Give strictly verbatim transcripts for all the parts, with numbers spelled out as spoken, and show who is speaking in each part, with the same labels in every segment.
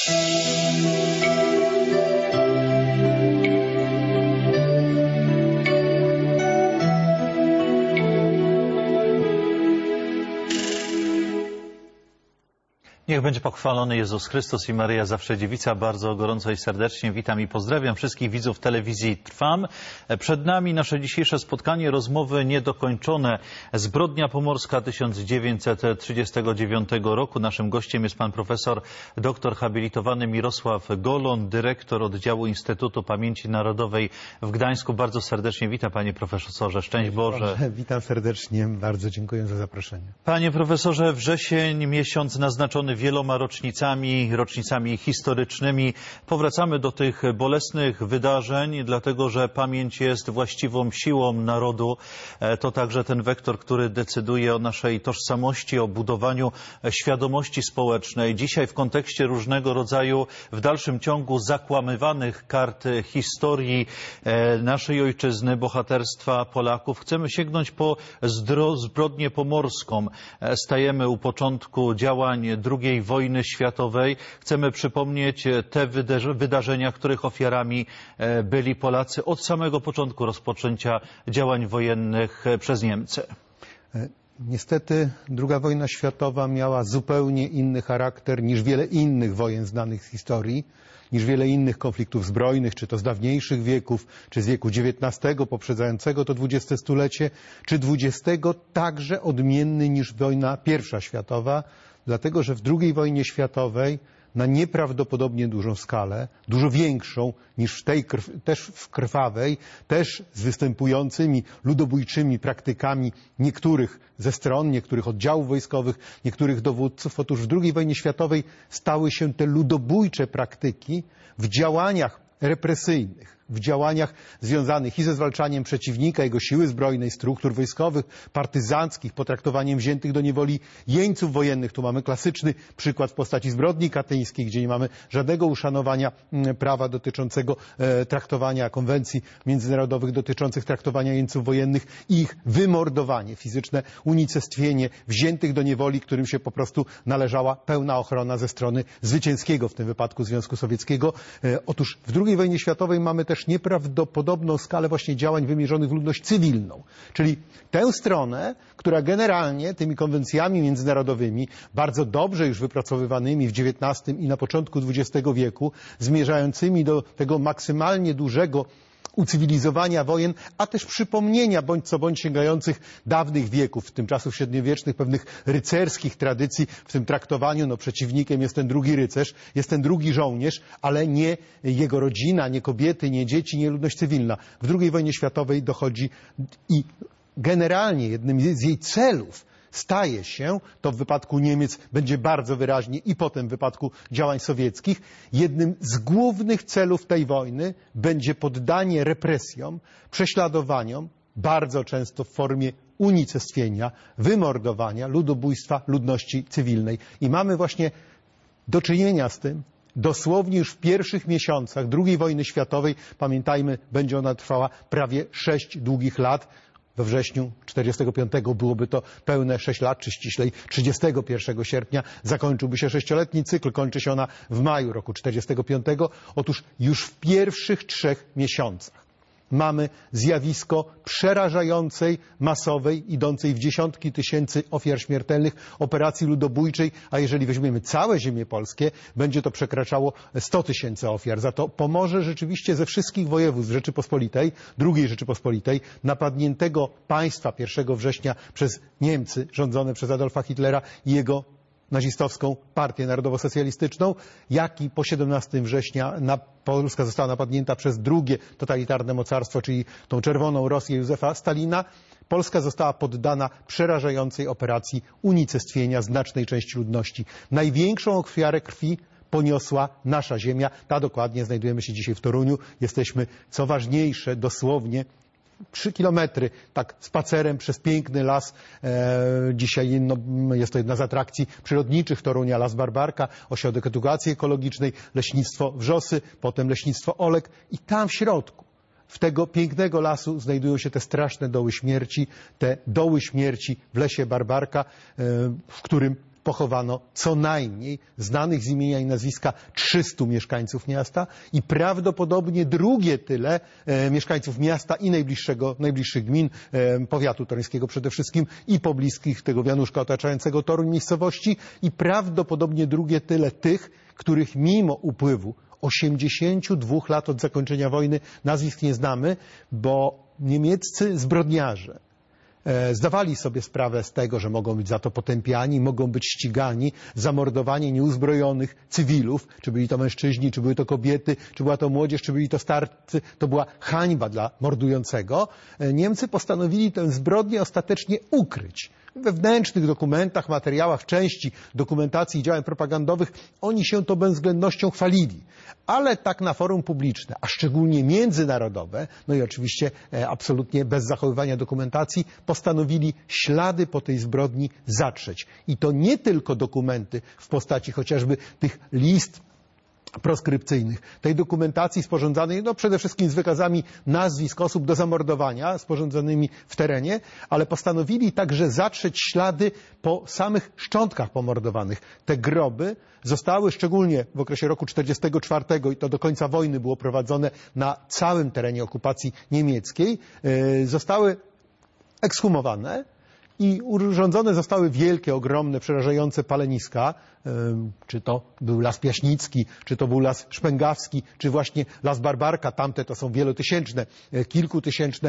Speaker 1: Niech będzie pochwalony Jezus Chrystus i Maryja Zawsze Dziewica. Bardzo gorąco i serdecznie witam i pozdrawiam wszystkich widzów telewizji Trwam. Przed nami nasze dzisiejsze spotkanie, rozmowy niedokończone. Zbrodnia pomorska tysiąc dziewięćset trzydziestego dziewiątego roku. Naszym gościem jest pan profesor doktor habilitowany Mirosław Golon, dyrektor oddziału Instytutu Pamięci Narodowej w Gdańsku. Bardzo serdecznie witam, panie profesorze. Szczęść Boże.
Speaker 2: Witam serdecznie. Bardzo dziękuję za zaproszenie.
Speaker 1: Panie profesorze, wrzesień, miesiąc naznaczony wieloma rocznicami, rocznicami historycznymi. Powracamy do tych bolesnych wydarzeń, dlatego że pamięć jest właściwą siłą narodu. To także ten wektor, który decyduje o naszej tożsamości, o budowaniu świadomości społecznej. Dzisiaj w kontekście różnego rodzaju, w dalszym ciągu zakłamywanych kart historii naszej ojczyzny, bohaterstwa Polaków, chcemy sięgnąć po zbrodnię pomorską. Stajemy u początku działań drugiej wojny światowej. Chcemy przypomnieć te wydarzenia, których ofiarami byli Polacy od samego początku rozpoczęcia działań wojennych przez Niemcy.
Speaker 2: Niestety druga wojna światowa miała zupełnie inny charakter niż wiele innych wojen znanych z historii, niż wiele innych konfliktów zbrojnych, czy to z dawniejszych wieków, czy z wieku dziewiętnastego poprzedzającego to dwudzieste stulecie, czy dwudziestego, także odmienny niż wojna pierwsza światowa, dlatego że w drugiej wojnie światowej na nieprawdopodobnie dużą skalę, dużo większą niż w tej też w krwawej, też z występującymi ludobójczymi praktykami niektórych ze stron, niektórych oddziałów wojskowych, niektórych dowódców. Otóż w drugiej wojnie światowej stały się te ludobójcze praktyki w działaniach represyjnych, w działaniach związanych i ze zwalczaniem przeciwnika, jego siły zbrojnej, struktur wojskowych, partyzanckich, potraktowaniem wziętych do niewoli jeńców wojennych. Tu mamy klasyczny przykład w postaci zbrodni katyńskiej, gdzie nie mamy żadnego uszanowania prawa dotyczącego e, traktowania konwencji międzynarodowych dotyczących traktowania jeńców wojennych i ich wymordowanie, fizyczne unicestwienie wziętych do niewoli, którym się po prostu należała pełna ochrona ze strony zwycięskiego, w tym wypadku Związku Sowieckiego. E, otóż w drugiej wojnie światowej mamy też nieprawdopodobną skalę właśnie działań wymierzonych w ludność cywilną. Czyli tę stronę, która generalnie tymi konwencjami międzynarodowymi, bardzo dobrze już wypracowywanymi w dziewiętnastym i na początku dwudziestego wieku, zmierzającymi do tego maksymalnie dużego ucywilizowania wojen, a też przypomnienia bądź co bądź sięgających dawnych wieków, w tym czasów średniowiecznych, pewnych rycerskich tradycji w tym traktowaniu. No, przeciwnikiem jest ten drugi rycerz, jest ten drugi żołnierz, ale nie jego rodzina, nie kobiety, nie dzieci, nie ludność cywilna. W drugiej wojnie światowej dochodzi i generalnie jednym z jej celów staje się, to w wypadku Niemiec będzie bardzo wyraźnie i potem w wypadku działań sowieckich, jednym z głównych celów tej wojny będzie poddanie represjom, prześladowaniom, bardzo często w formie unicestwienia, wymordowania, ludobójstwa ludności cywilnej. I mamy właśnie do czynienia z tym dosłownie już w pierwszych miesiącach drugiej wojny światowej. Pamiętajmy, będzie ona trwała prawie sześć długich lat. We wrześniu czterdziestego piątego byłoby to pełne sześć lat, czy ściślej trzydziestego pierwszego sierpnia zakończyłby się sześcioletni cykl, kończy się ona w maju roku czterdziestego piątego. Otóż już w pierwszych trzech miesiącach mamy zjawisko przerażającej, masowej, idącej w dziesiątki tysięcy ofiar śmiertelnych operacji ludobójczej, a jeżeli weźmiemy całe ziemie polskie, będzie to przekraczało sto tysięcy ofiar. Za to Pomorze rzeczywiście ze wszystkich województw Rzeczypospolitej, drugiej Rzeczypospolitej, napadniętego państwa pierwszego września przez Niemcy rządzone przez Adolfa Hitlera i jego nazistowską partię narodowo-socjalistyczną, jak i po siedemnastego września na Polska została napadnięta przez drugie totalitarne mocarstwo, czyli tą czerwoną Rosję Józefa Stalina. Polska została poddana przerażającej operacji unicestwienia znacznej części ludności. Największą ofiarę krwi poniosła nasza ziemia. Ta dokładnie, znajdujemy się dzisiaj w Toruniu. Jesteśmy, co ważniejsze, dosłownie trzy kilometry, tak spacerem przez piękny las. E, dzisiaj no, jest to jedna z atrakcji przyrodniczych Torunia, Las Barbarka, ośrodek edukacji ekologicznej, leśnictwo Wrzosy, potem leśnictwo Olek i tam w środku, w tego pięknego lasu znajdują się te straszne doły śmierci, te doły śmierci w lesie Barbarka, e, w którym pochowano co najmniej znanych z imienia i nazwiska trzystu mieszkańców miasta i prawdopodobnie drugie tyle e, mieszkańców miasta i najbliższego, najbliższych gmin, e, powiatu toruńskiego przede wszystkim i pobliskich tego wianuszka otaczającego Toruń miejscowości i prawdopodobnie drugie tyle tych, których mimo upływu osiemdziesięciu dwóch lat od zakończenia wojny nazwisk nie znamy, bo niemieccy zbrodniarze zdawali sobie sprawę z tego, że mogą być za to potępiani, mogą być ścigani, zamordowanie nieuzbrojonych cywilów, czy byli to mężczyźni, czy były to kobiety, czy była to młodzież, czy byli to starcy, to była hańba dla mordującego. Niemcy postanowili tę zbrodnię ostatecznie ukryć. W wewnętrznych dokumentach, materiałach, w części dokumentacji i działań propagandowych oni się to bezwzględnością chwalili. Ale tak na forum publiczne, a szczególnie międzynarodowe, no i oczywiście e, absolutnie bez zachowywania dokumentacji, postanowili ślady po tej zbrodni zatrzeć. I to nie tylko dokumenty w postaci chociażby tych list proskrypcyjnych, tej dokumentacji sporządzanej no przede wszystkim z wykazami nazwisk osób do zamordowania, sporządzonymi w terenie, ale postanowili także zatrzeć ślady po samych szczątkach pomordowanych. Te groby zostały szczególnie w okresie roku czterdziestego czwartego i to do końca wojny było prowadzone na całym terenie okupacji niemieckiej, zostały ekshumowane i urządzone zostały wielkie, ogromne, przerażające paleniska, czy to był Las Piaśnicki, czy to był Las Szpęgawski, czy właśnie Las Barbarka, tamte to są wielotysięczne, kilkutysięczne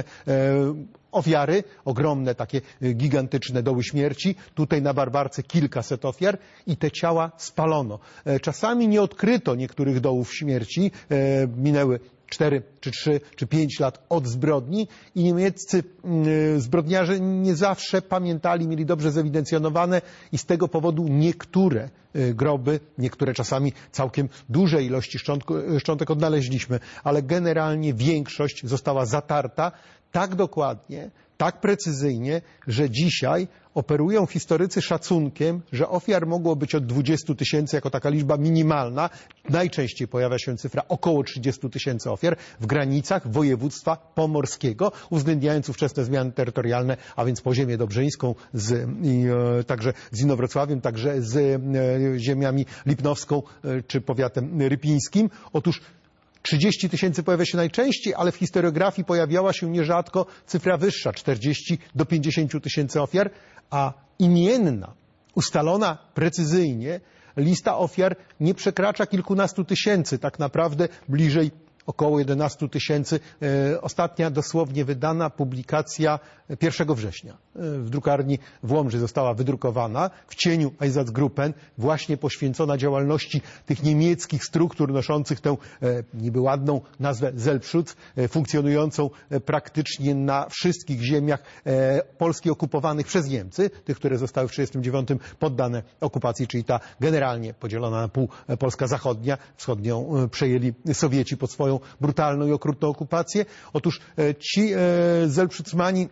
Speaker 2: ofiary, ogromne takie gigantyczne doły śmierci, tutaj na Barbarce kilkaset ofiar i te ciała spalono. Czasami nie odkryto niektórych dołów śmierci, minęły cztery, czy trzy, czy pięć lat od zbrodni i niemieccy zbrodniarze nie zawsze pamiętali, mieli dobrze zewidencjonowane i z tego powodu niektóre groby, niektóre czasami całkiem duże ilości szczątek odnaleźliśmy, ale generalnie większość została zatarta tak dokładnie, tak precyzyjnie, że dzisiaj operują historycy szacunkiem, że ofiar mogło być od dwudziestu tysięcy jako taka liczba minimalna. Najczęściej pojawia się cyfra około trzydziestu tysięcy ofiar w granicach województwa pomorskiego, uwzględniając ówczesne zmiany terytorialne, a więc Poziemię Dobrzyńską, z, i, e, także z Inowrocławiem, także z e, ziemiami Lipnowską e, czy powiatem rypińskim. Otóż trzydzieści tysięcy pojawia się najczęściej, ale w historiografii pojawiała się nierzadko cyfra wyższa, czterdzieści do pięćdziesięciu tysięcy ofiar, a imienna, ustalona precyzyjnie lista ofiar nie przekracza kilkunastu tysięcy, tak naprawdę bliżej około jedenastu tysięcy. Ostatnia dosłownie wydana publikacja pierwszego września w drukarni w Łomży została wydrukowana w cieniu Einsatzgruppen, właśnie poświęcona działalności tych niemieckich struktur noszących tę niby ładną nazwę Selbstschutz, funkcjonującą praktycznie na wszystkich ziemiach Polski okupowanych przez Niemcy, tych, które zostały w tysiąc dziewięćset trzydziestym dziewiątym poddane okupacji, czyli ta generalnie podzielona na pół Polska Zachodnia, wschodnią przejęli Sowieci pod swoją brutalną i okrutną okupację. Otóż ci Selbstschutzmani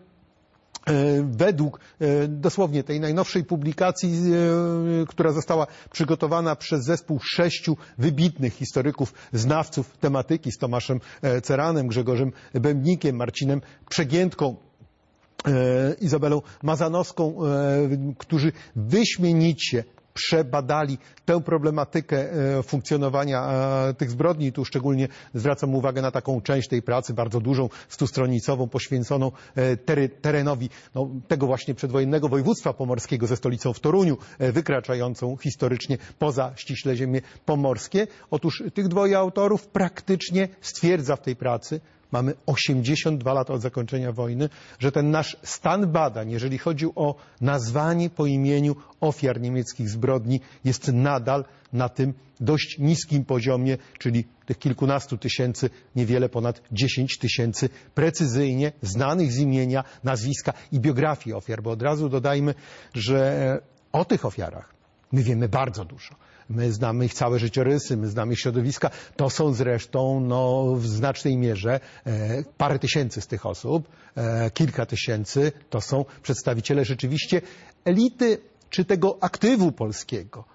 Speaker 2: według dosłownie tej najnowszej publikacji, która została przygotowana przez zespół sześciu wybitnych historyków, znawców tematyki z Tomaszem Ceranem, Grzegorzem Bębnikiem, Marcinem Przegiętką, Izabelą Mazanowską, którzy wyśmienicie przebadali tę problematykę funkcjonowania tych zbrodni. Tu szczególnie zwracam uwagę na taką część tej pracy, bardzo dużą, stostronicową, poświęconą terenowi no, tego właśnie przedwojennego województwa pomorskiego ze stolicą w Toruniu, wykraczającą historycznie poza ściśle ziemie pomorskie. Otóż tych dwoje autorów praktycznie stwierdza w tej pracy, mamy osiemdziesiąt dwa lata od zakończenia wojny, że ten nasz stan badań, jeżeli chodzi o nazwanie po imieniu ofiar niemieckich zbrodni, jest nadal na tym dość niskim poziomie, czyli tych kilkunastu tysięcy, niewiele ponad dziesięć tysięcy precyzyjnie znanych z imienia, nazwiska i biografii ofiar. Bo od razu dodajmy, że o tych ofiarach my wiemy bardzo dużo. My znamy ich całe życiorysy, my znamy ich środowiska. To są zresztą no, w znacznej mierze e, parę tysięcy z tych osób, e, kilka tysięcy to są przedstawiciele rzeczywiście elity czy tego aktywu polskiego,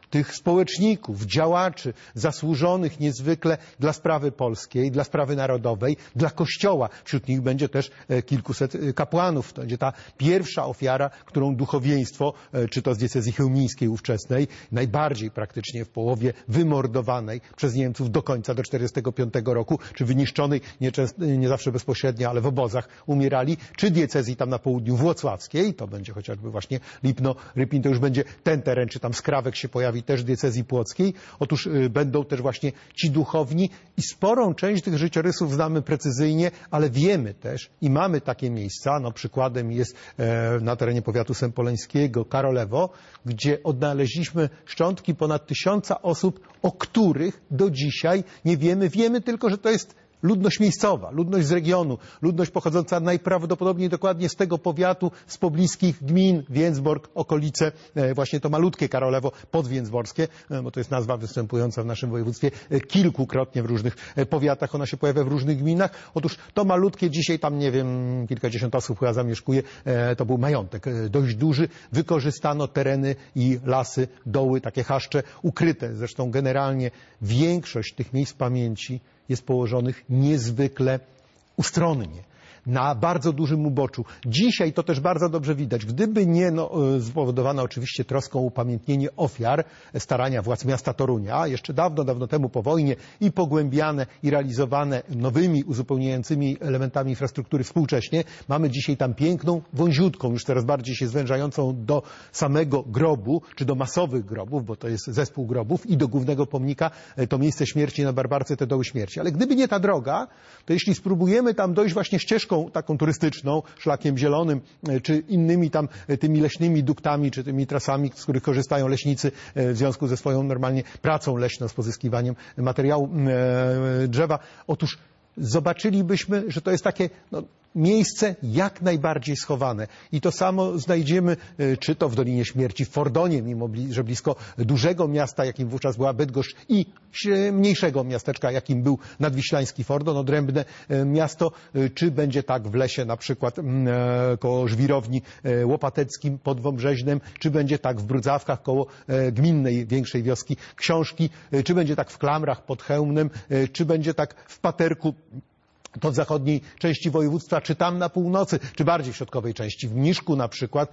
Speaker 2: tych społeczników, działaczy, zasłużonych niezwykle dla sprawy polskiej, dla sprawy narodowej, dla Kościoła. Wśród nich będzie też kilkuset kapłanów. To będzie ta pierwsza ofiara, którą duchowieństwo, czy to z diecezji chełmińskiej ówczesnej, najbardziej praktycznie w połowie wymordowanej przez Niemców do końca, do czterdziestego piątego roku, czy wyniszczonej nie, nie zawsze bezpośrednio, ale w obozach umierali, czy diecezji tam na południu włocławskiej, to będzie chociażby właśnie Lipno, Rypin, to już będzie ten teren, czy tam Skrawek się pojawi też diecezji płockiej. Otóż y, będą też właśnie ci duchowni i sporą część tych życiorysów znamy precyzyjnie, ale wiemy też i mamy takie miejsca, no przykładem jest e, na terenie powiatu sępoleńskiego Karolewo, gdzie odnaleźliśmy szczątki ponad tysiąca osób, o których do dzisiaj nie wiemy. Wiemy tylko, że to jest ludność miejscowa, ludność z regionu, ludność pochodząca najprawdopodobniej dokładnie z tego powiatu, z pobliskich gmin, Więcbork, okolice, właśnie to malutkie Karolewo podwięcborskie, bo to jest nazwa występująca w naszym województwie kilkukrotnie w różnych powiatach, ona się pojawia w różnych gminach. Otóż to malutkie, dzisiaj tam, nie wiem, kilkadziesiąt osób chyba zamieszkuje, to był majątek dość duży, wykorzystano tereny i lasy, doły, takie chaszcze ukryte. Zresztą generalnie większość tych miejsc pamięci jest położonych niezwykle ustronnie, na bardzo dużym uboczu. Dzisiaj to też bardzo dobrze widać. Gdyby nie no, spowodowana oczywiście troską o upamiętnienie ofiar, starania władz miasta Torunia, jeszcze dawno, dawno temu po wojnie i pogłębiane i realizowane nowymi, uzupełniającymi elementami infrastruktury współcześnie, mamy dzisiaj tam piękną, wąziutką, już coraz bardziej się zwężającą do samego grobu, czy do masowych grobów, bo to jest zespół grobów, i do głównego pomnika, to miejsce śmierci na Barbarce, te doły śmierci. Ale gdyby nie ta droga, to jeśli spróbujemy tam dojść właśnie ścieżką taką turystyczną, szlakiem zielonym, czy innymi tam tymi leśnymi duktami, czy tymi trasami, z których korzystają leśnicy w związku ze swoją normalnie pracą leśną, z pozyskiwaniem materiału drzewa. Otóż zobaczylibyśmy, że to jest takie no, miejsce jak najbardziej schowane. I to samo znajdziemy, czy to w Dolinie Śmierci, w Fordonie, mimo że blisko dużego miasta, jakim wówczas była Bydgoszcz, i mniejszego miasteczka, jakim był nadwiślański Fordon, odrębne miasto, czy będzie tak w lesie, na przykład koło Żwirowni Łopateckim pod Wąbrzeźnem, czy będzie tak w Brudzawkach koło gminnej większej wioski Książki, czy będzie tak w Klamrach pod Chełmnem, czy będzie tak w Paterku, to w zachodniej części województwa, czy tam na północy, czy bardziej w środkowej części, w Mniszku na przykład,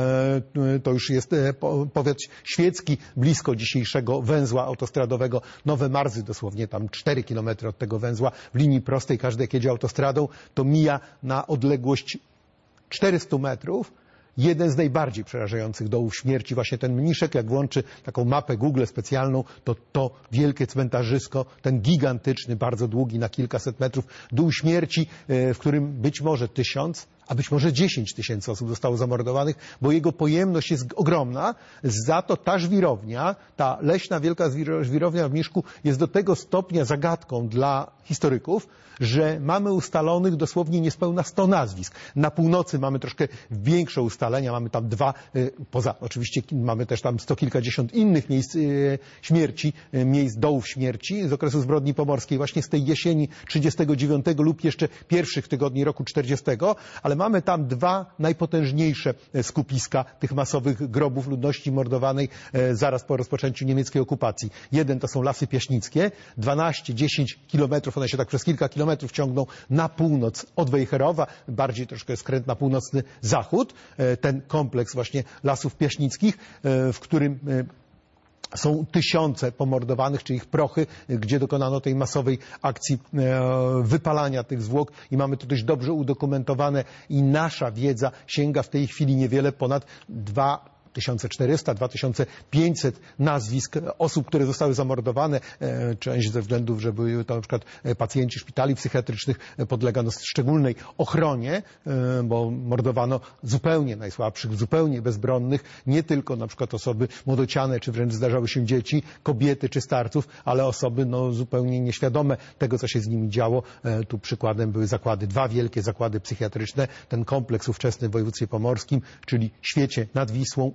Speaker 2: to już jest powiat świecki, blisko dzisiejszego węzła autostradowego Nowe Marzy, dosłownie tam cztery kilometry od tego węzła, w linii prostej, każdy jak jedzie autostradą, to mija na odległość czterysta metrów jeden z najbardziej przerażających dołów śmierci, właśnie ten Mniszek. Jak włączy taką mapę Google specjalną, to to wielkie cmentarzysko, ten gigantyczny, bardzo długi, na kilkaset metrów dół śmierci, w którym być może tysiąc, a być może dziesięć tysięcy osób zostało zamordowanych, bo jego pojemność jest ogromna. Za to ta żwirownia, ta leśna wielka żwirownia w Mniszku jest do tego stopnia zagadką dla historyków, że mamy ustalonych dosłownie niespełna sto nazwisk. Na północy mamy troszkę większe ustalenia, mamy tam dwa, poza oczywiście mamy też tam sto kilkadziesiąt innych miejsc śmierci, miejsc dołów śmierci z okresu zbrodni pomorskiej, właśnie z tej jesieni trzydziestego dziewiątego lub jeszcze pierwszych tygodni roku czterdziestego, ale mamy tam dwa najpotężniejsze skupiska tych masowych grobów ludności mordowanej zaraz po rozpoczęciu niemieckiej okupacji. Jeden to są Lasy Piaśnickie, dwanaście dziesięć kilometrów, one się tak przez kilka kilometrów ciągną na północ od Wejherowa, bardziej troszkę skręt na północny zachód. Ten kompleks właśnie Lasów Piaśnickich, w którym są tysiące pomordowanych, czy ich prochy, gdzie dokonano tej masowej akcji wypalania tych zwłok i mamy to dość dobrze udokumentowane i nasza wiedza sięga w tej chwili niewiele ponad dwa tysiące czterysta, dwa tysiące pięćset nazwisk osób, które zostały zamordowane. Część ze względów, że były to na przykład pacjenci szpitali psychiatrycznych, podlega no szczególnej ochronie, bo mordowano zupełnie najsłabszych, zupełnie bezbronnych, nie tylko na przykład osoby młodociane, czy wręcz zdarzały się dzieci, kobiety czy starców, ale osoby no, zupełnie nieświadome tego, co się z nimi działo. Tu przykładem były zakłady, dwa wielkie zakłady psychiatryczne, ten kompleks ówczesny w województwie pomorskim, czyli Świecie nad Wisłą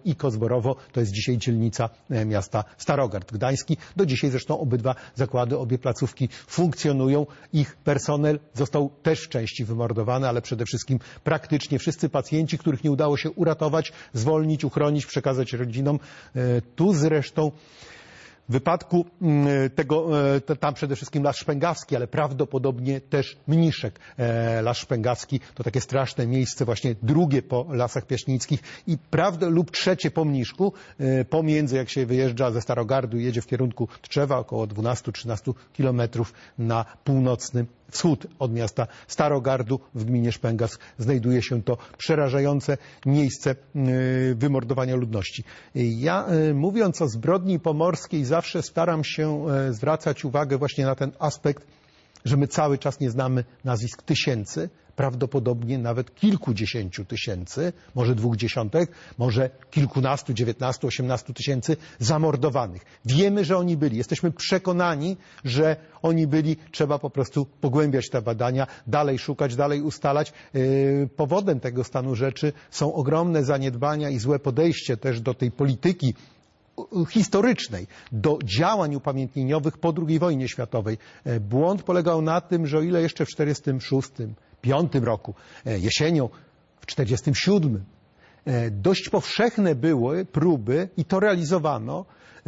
Speaker 2: i Kozborowo, to jest dzisiaj dzielnica miasta Starogard Gdański. Do dzisiaj zresztą obydwa zakłady, obie placówki funkcjonują. Ich personel został też w części wymordowany, ale przede wszystkim praktycznie wszyscy pacjenci, których nie udało się uratować, zwolnić, uchronić, przekazać rodzinom. Tu zresztą w wypadku tego, tam przede wszystkim Las Szpęgawski, ale prawdopodobnie też Mniszek. Las Szpęgawski to takie straszne miejsce, właśnie drugie po Lasach Piaśnickich i prawda, lub trzecie po Mniszku, pomiędzy, jak się wyjeżdża ze Starogardu i jedzie w kierunku Tczewa, około dwanaście do trzynastu kilometrów na północny wschód od miasta Starogardu w gminie Szpęgawsk znajduje się to przerażające miejsce wymordowania ludności. Ja, mówiąc o zbrodni pomorskiej, zawsze staram się zwracać uwagę właśnie na ten aspekt, że my cały czas nie znamy nazwisk tysięcy, prawdopodobnie nawet kilkudziesięciu tysięcy, może dwóch dziesiątek, może kilkunastu, dziewiętnastu, osiemnastu tysięcy zamordowanych. Wiemy, że oni byli. Jesteśmy przekonani, że oni byli. Trzeba po prostu pogłębiać te badania, dalej szukać, dalej ustalać. Powodem tego stanu rzeczy są ogromne zaniedbania i złe podejście też do tej polityki historycznej, do działań upamiętnieniowych po drugiej wojnie światowej. Błąd polegał na tym, że o ile jeszcze w czterdziestym szóstym, piątym roku, jesienią, w czterdziestym siódmym dość powszechne były próby i to realizowano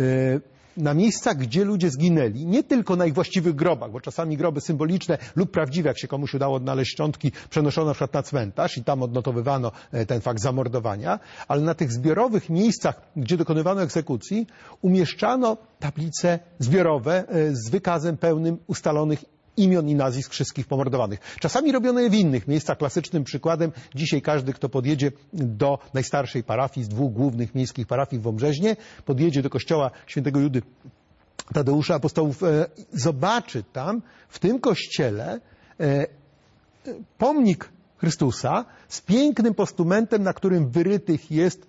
Speaker 2: na miejscach, gdzie ludzie zginęli, nie tylko na ich właściwych grobach, bo czasami groby symboliczne lub prawdziwe, jak się komuś udało odnaleźć szczątki, przenoszono na przykład na cmentarz i tam odnotowywano ten fakt zamordowania, ale na tych zbiorowych miejscach, gdzie dokonywano egzekucji, umieszczano tablice zbiorowe z wykazem pełnym ustalonych imion i nazwisk wszystkich pomordowanych. Czasami robiono je w innych miejscach. Klasycznym przykładem dzisiaj każdy, kto podjedzie do najstarszej parafii z dwóch głównych miejskich parafii w Wąbrzeźnie, podjedzie do kościoła świętego Judy Tadeusza Apostołów, zobaczy tam, w tym kościele, pomnik Chrystusa z pięknym postumentem, na którym wyrytych jest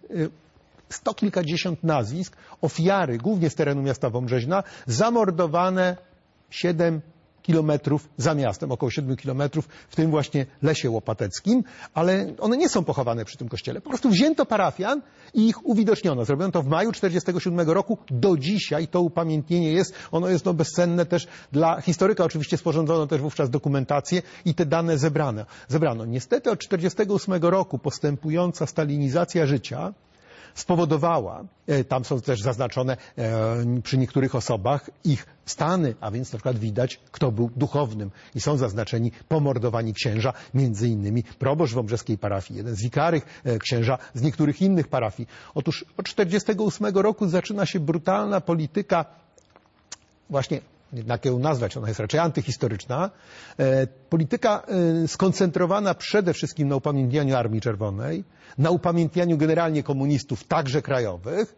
Speaker 2: sto kilkadziesiąt nazwisk, ofiary, głównie z terenu miasta Wąbrzeźna, zamordowane siedem kilometrów za miastem, około siedmiu kilometrów, w tym właśnie Lesie Łopateckim, ale one nie są pochowane przy tym kościele. Po prostu wzięto parafian i ich uwidoczniono. Zrobiono to w maju tysiąc dziewięćset czterdziestego siódmego roku. Do dzisiaj to upamiętnienie jest, ono jest no bezcenne też dla historyka. Oczywiście sporządzono też wówczas dokumentację i te dane zebrano. zebrano. Niestety od tysiąc dziewięćset czterdziestego ósmego roku postępująca stalinizacja życia spowodowała, tam są też zaznaczone przy niektórych osobach ich stany, a więc na przykład widać, kto był duchownym i są zaznaczeni pomordowani księża, między innymi proboszcz wąbrzeskiej parafii, jeden z wikarych, księża z niektórych innych parafii. Otóż od tysiąc dziewięćset czterdziestego ósmego roku zaczyna się brutalna polityka właśnie, jak ją nazwać, ona jest raczej antyhistoryczna, polityka skoncentrowana przede wszystkim na upamiętnianiu Armii Czerwonej, na upamiętnianiu generalnie komunistów, także krajowych,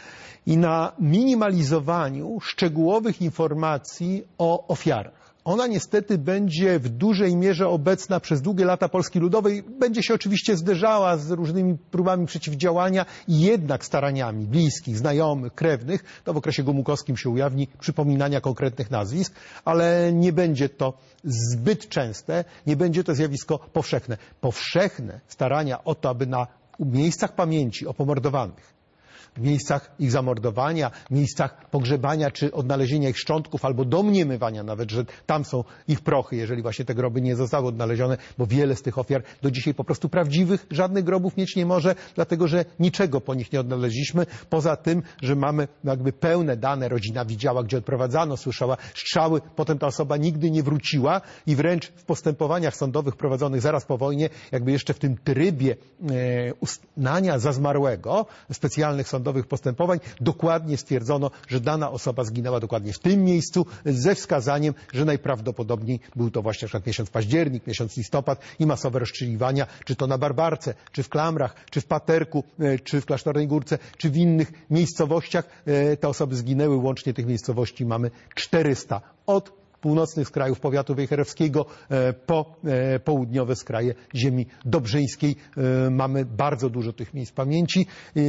Speaker 2: i na minimalizowaniu szczegółowych informacji o ofiarach. Ona niestety będzie w dużej mierze obecna przez długie lata Polski Ludowej, będzie się oczywiście zderzała z różnymi próbami przeciwdziałania i jednak staraniami bliskich, znajomych, krewnych, to w okresie gomułkowskim się ujawni, przypominania konkretnych nazwisk, ale nie będzie to zbyt częste, nie będzie to zjawisko powszechne. Powszechne starania o to, aby na miejscach pamięci o pomordowanych, w miejscach ich zamordowania, miejscach pogrzebania czy odnalezienia ich szczątków albo domniemywania nawet, że tam są ich prochy, jeżeli właśnie te groby nie zostały odnalezione, bo wiele z tych ofiar do dzisiaj po prostu prawdziwych żadnych grobów mieć nie może, dlatego że niczego po nich nie odnaleźliśmy, poza tym, że mamy jakby pełne dane, rodzina widziała, gdzie odprowadzano, słyszała strzały, potem ta osoba nigdy nie wróciła i wręcz w postępowaniach sądowych prowadzonych zaraz po wojnie, jakby jeszcze w tym trybie e, uznania za zmarłego, specjalnych sądowych postępowań, dokładnie stwierdzono, że dana osoba zginęła dokładnie w tym miejscu ze wskazaniem, że najprawdopodobniej był to właśnie na przykład miesiąc październik, miesiąc listopad i masowe rozstrzeliwania, czy to na Barbarce, czy w Klamrach, czy w Paterku, czy w Klasztornej Górce, czy w innych miejscowościach. Te osoby zginęły, łącznie tych miejscowości mamy czterysta. Od północnych skrajów powiatu wejherowskiego po południowe skraje ziemi dobrzyńskiej. Mamy bardzo dużo tych miejsc pamięci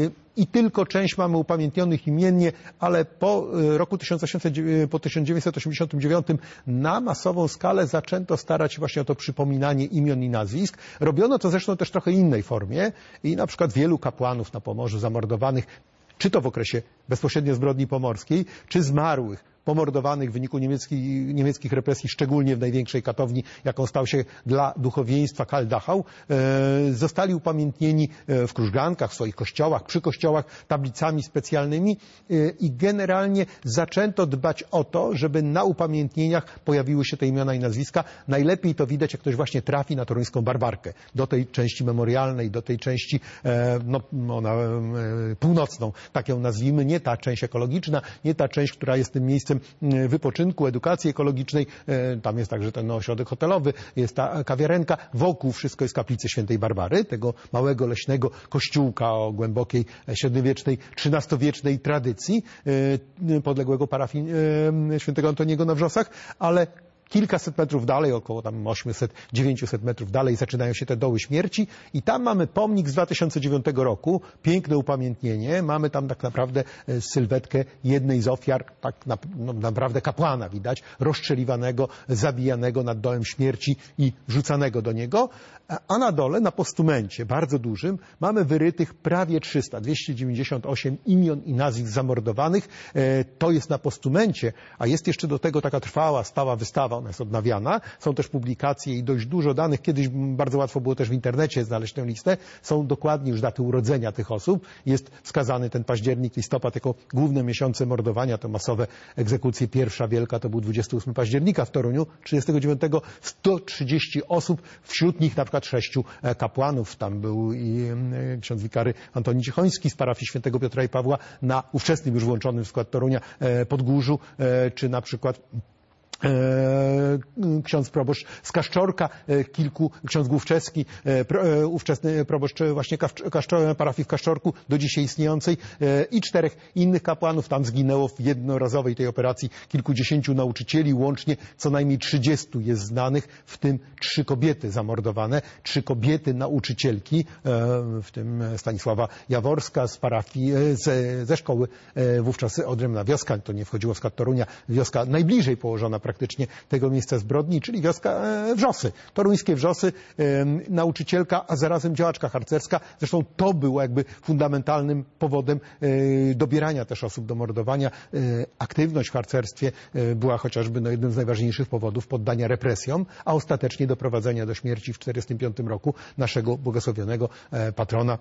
Speaker 2: i tylko część mamy upamiętnionych imiennie, ale po roku tysiąc dziewięćset osiemdziesiątym dziewiątym na masową skalę zaczęto starać się właśnie o to przypominanie imion i nazwisk. Robiono to zresztą też w trochę innej formie i na przykład wielu kapłanów na Pomorzu zamordowanych, czy to w okresie bezpośrednio zbrodni pomorskiej, czy zmarłych, pomordowanych w wyniku niemieckich, niemieckich represji, szczególnie w największej katowni, jaką stał się dla duchowieństwa Karl Dachau, e, zostali upamiętnieni w krużgankach, w swoich kościołach, przy kościołach, tablicami specjalnymi e, i generalnie zaczęto dbać o to, żeby na upamiętnieniach pojawiły się te imiona i nazwiska. Najlepiej to widać, jak ktoś właśnie trafi na toruńską Barbarkę, do tej części memorialnej, do tej części e, no, ona, e, północną, tak ją nazwijmy, nie ta część ekologiczna, nie ta część, która jest tym miejscem wypoczynku, edukacji ekologicznej. Tam jest także ten ośrodek hotelowy, jest ta kawiarenka. Wokół wszystko jest kaplicy świętej Barbary, tego małego leśnego kościółka o głębokiej średniowiecznej, trzynastowiecznej tradycji, podległego parafii świętego Antoniego na Wrzosach, ale kilkaset metrów dalej, około tam osiemset dziewięćset metrów dalej zaczynają się te doły śmierci i tam mamy pomnik z dwa tysiące dziewiątego roku, piękne upamiętnienie. Mamy tam tak naprawdę sylwetkę jednej z ofiar, tak na, no, naprawdę kapłana widać, rozstrzeliwanego, zabijanego nad dołem śmierci i wrzucanego do niego. A na dole, na postumencie, bardzo dużym, mamy wyrytych prawie trzysta, dwieście dziewięćdziesiąt osiem imion i nazwisk zamordowanych. To jest na postumencie, a jest jeszcze do tego taka trwała, stała wystawa, ona jest odnawiana. Są też publikacje i dość dużo danych. Kiedyś bardzo łatwo było też w internecie znaleźć tę listę. Są dokładnie już daty urodzenia tych osób. Jest wskazany ten październik, listopad jako główne miesiące mordowania. To masowe egzekucje. Pierwsza wielka to był dwudziestego ósmego października w Toruniu. trzydziestego dziewiątego sto trzydzieści osób, wśród nich na przykład sześciu kapłanów. Tam był i ksiądz wikary Antoni Cichoński z parafii świętego Piotra i Pawła na ówczesnym już włączonym w skład Torunia Podgórzu, czy na przykład ksiądz proboszcz z Kaszczorka, kilku, ksiądz Główczewski, ówczesny proboszcz właśnie Kaszczor, parafii w Kaszczorku, do dzisiaj istniejącej, i czterech innych kapłanów. Tam zginęło w jednorazowej tej operacji kilkudziesięciu nauczycieli, łącznie co najmniej trzydziestu jest znanych, w tym trzy kobiety zamordowane, trzy kobiety nauczycielki, w tym Stanisława Jaworska z parafii, ze, ze szkoły wówczas odrębna wioska, to nie wchodziło w skład Torunia, wioska najbliżej położona praktycznie tego miejsca zbrodni, czyli wioska Wrzosy. Toruńskie Wrzosy, nauczycielka, a zarazem działaczka harcerska. Zresztą to było jakby fundamentalnym powodem dobierania też osób do mordowania. Aktywność w harcerstwie była chociażby no, jednym z najważniejszych powodów poddania represjom, a ostatecznie doprowadzenia do śmierci w tysiąc dziewięćset czterdziestym piątym roku naszego błogosławionego patrona,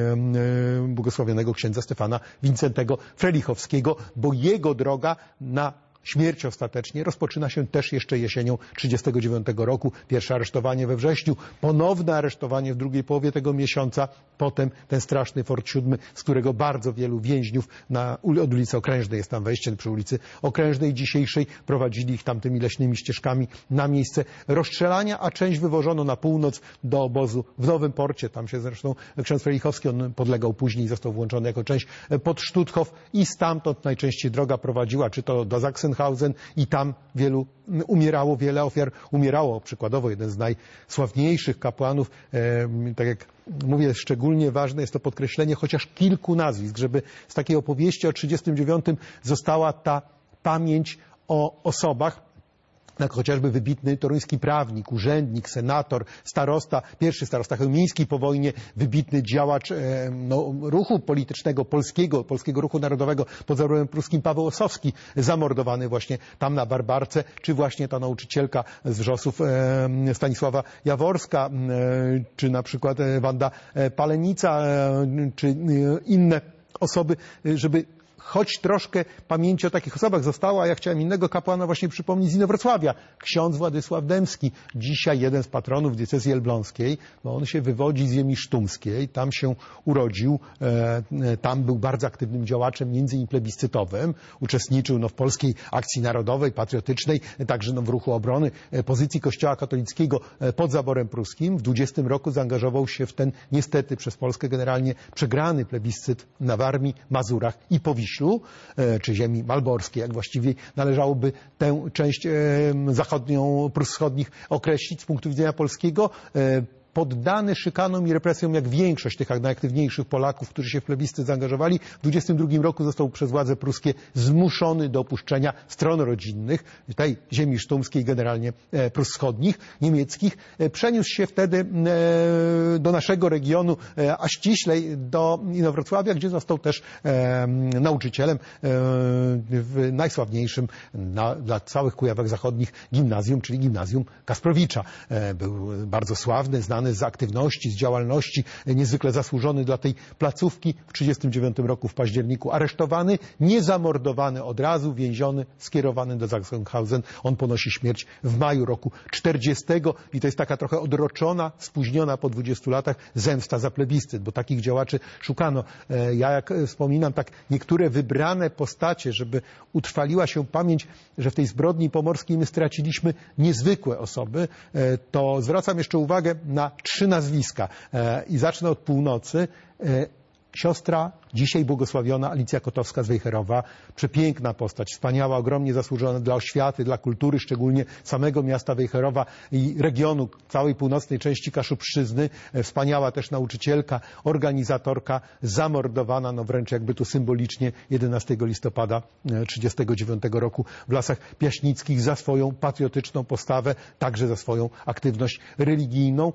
Speaker 2: błogosławionego księdza Stefana Wincentego Frelichowskiego, bo jego droga na śmierć ostatecznie rozpoczyna się też jeszcze jesienią tysiąc dziewięćset trzydziestego dziewiątego roku. Pierwsze aresztowanie we wrześniu, ponowne aresztowanie w drugiej połowie tego miesiąca, potem ten straszny Fort siódmy, z którego bardzo wielu więźniów na, od ulicy Okrężnej, jest tam wejście przy ulicy Okrężnej dzisiejszej, prowadzili ich tamtymi leśnymi ścieżkami na miejsce rozstrzelania, a część wywożono na północ do obozu w Nowym Porcie. Tam się zresztą ksiądz Frelichowski, on podlegał później, został włączony jako część pod Stutthof i stamtąd najczęściej droga prowadziła czy to do Sachsenhausen, i tam wielu umierało, wiele ofiar umierało. Przykładowo jeden z najsławniejszych kapłanów, e, tak jak mówię, szczególnie ważne jest to podkreślenie chociaż kilku nazwisk, żeby z takiej opowieści o tysiąc dziewięćset trzydziestym dziewiątym została ta pamięć o osobach, jak chociażby wybitny toruński prawnik, urzędnik, senator, starosta, pierwszy starosta chełmiński po wojnie, wybitny działacz e, no, ruchu politycznego polskiego, polskiego ruchu narodowego pod zarządem pruskim Paweł Ossowski, zamordowany właśnie tam na Barbarce, czy właśnie ta nauczycielka z Wrzosów e, Stanisława Jaworska, e, czy na przykład Wanda Palenica, e, czy e, inne osoby, żeby choć troszkę pamięci o takich osobach zostało, a ja chciałem innego kapłana właśnie przypomnieć z Inowrocławia. Ksiądz Władysław Dębski, dzisiaj jeden z patronów diecezji elbląskiej, bo on się wywodzi z ziemi sztumskiej, tam się urodził, e, tam był bardzo aktywnym działaczem, między innymi plebiscytowym, uczestniczył no, w polskiej akcji narodowej, patriotycznej, także no, w ruchu obrony pozycji Kościoła katolickiego pod zaborem pruskim. W dwudziestym roku zaangażował się w ten niestety przez Polskę generalnie przegrany plebiscyt na Warmii, Mazurach i Powiślu. Spiszu, czy ziemi malborskiej, jak właściwie należałoby tę część zachodnią Prus Wschodnich określić z punktu widzenia polskiego, poddany szykanom i represjom jak większość tych najaktywniejszych Polaków, którzy się w plebiscyt zaangażowali. W dwudziestym drugim roku został przez władze pruskie zmuszony do opuszczenia stron rodzinnych, tej ziemi sztumskiej, generalnie Prus Wschodnich, niemieckich. Przeniósł się wtedy do naszego regionu, a ściślej do Inowrocławia, gdzie został też nauczycielem w najsławniejszym na, dla całych Kujawach Zachodnich gimnazjum, czyli gimnazjum Kasprowicza. Był bardzo sławny, znany z aktywności, z działalności, niezwykle zasłużony dla tej placówki. W trzydziestym dziewiątym roku w październiku aresztowany, nie zamordowany od razu, więziony, skierowany do Sachsenhausen. On ponosi śmierć w maju roku czterdziestego i to jest taka trochę odroczona, spóźniona po dwudziestu latach zemsta za plebiscyt, bo takich działaczy szukano. Ja jak wspominam, tak niektóre wybrane postacie, żeby utrwaliła się pamięć, że w tej zbrodni pomorskiej my straciliśmy niezwykłe osoby, to zwracam jeszcze uwagę na trzy nazwiska i zacznę od północy. Siostra, dzisiaj błogosławiona Alicja Kotowska z Wejherowa, przepiękna postać, wspaniała, ogromnie zasłużona dla oświaty, dla kultury, szczególnie samego miasta Wejherowa i regionu, całej północnej części Kaszubszczyzny. Wspaniała też nauczycielka, organizatorka, zamordowana, no wręcz jakby tu symbolicznie jedenastego listopada trzydziestego dziewiątego roku w Lasach Piaśnickich za swoją patriotyczną postawę, także za swoją aktywność religijną.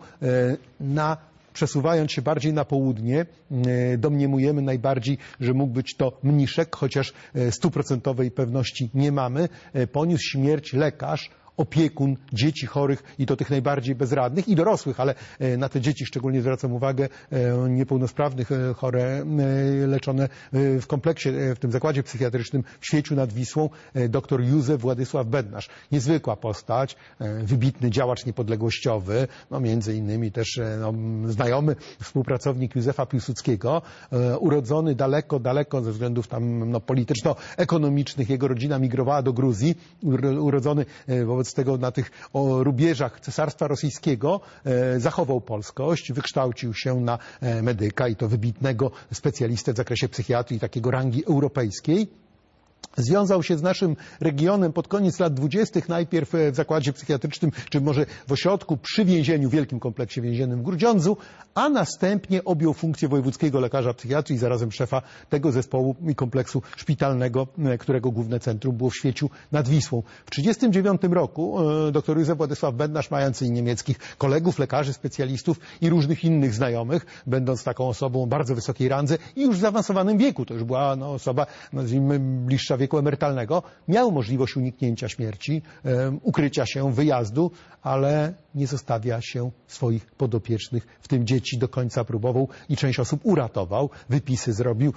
Speaker 2: Na Przesuwając się bardziej na południe, domniemujemy najbardziej, że mógł być to Mniszek, chociaż stuprocentowej pewności nie mamy. Poniósł śmierć lekarz, opiekun dzieci chorych i to tych najbardziej bezradnych i dorosłych, ale na te dzieci szczególnie zwracam uwagę, niepełnosprawnych, chore, leczone w kompleksie, w tym zakładzie psychiatrycznym w Świeciu nad Wisłą, dr Józef Władysław Bednarz. Niezwykła postać, wybitny działacz niepodległościowy, no między innymi też no, znajomy współpracownik Józefa Piłsudskiego, urodzony daleko, daleko ze względów tam no, polityczno-ekonomicznych. Jego rodzina migrowała do Gruzji, urodzony wobec z tego na tych o, rubieżach Cesarstwa Rosyjskiego e, zachował polskość, wykształcił się na e, medyka i to wybitnego specjalistę w zakresie psychiatrii, takiego rangi europejskiej. Związał się z naszym regionem pod koniec lat dwudziestych, najpierw w zakładzie psychiatrycznym, czy może w ośrodku przy więzieniu, wielkim kompleksie więziennym w Grudziądzu, a następnie objął funkcję wojewódzkiego lekarza psychiatrii i zarazem szefa tego zespołu i kompleksu szpitalnego, którego główne centrum było w Świeciu nad Wisłą. W tysiąc dziewięćset trzydziestym dziewiątym roku dr Józef Władysław Bednarz, mający i niemieckich kolegów, lekarzy, specjalistów i różnych innych znajomych, będąc taką osobą o bardzo wysokiej randze i już w zaawansowanym wieku, to już była no, osoba, nazwijmy, bliższa wieku emerytalnego, miał możliwość uniknięcia śmierci, um, ukrycia się, wyjazdu, ale nie zostawia się swoich podopiecznych, w tym dzieci, do końca próbował i część osób uratował, wypisy zrobił,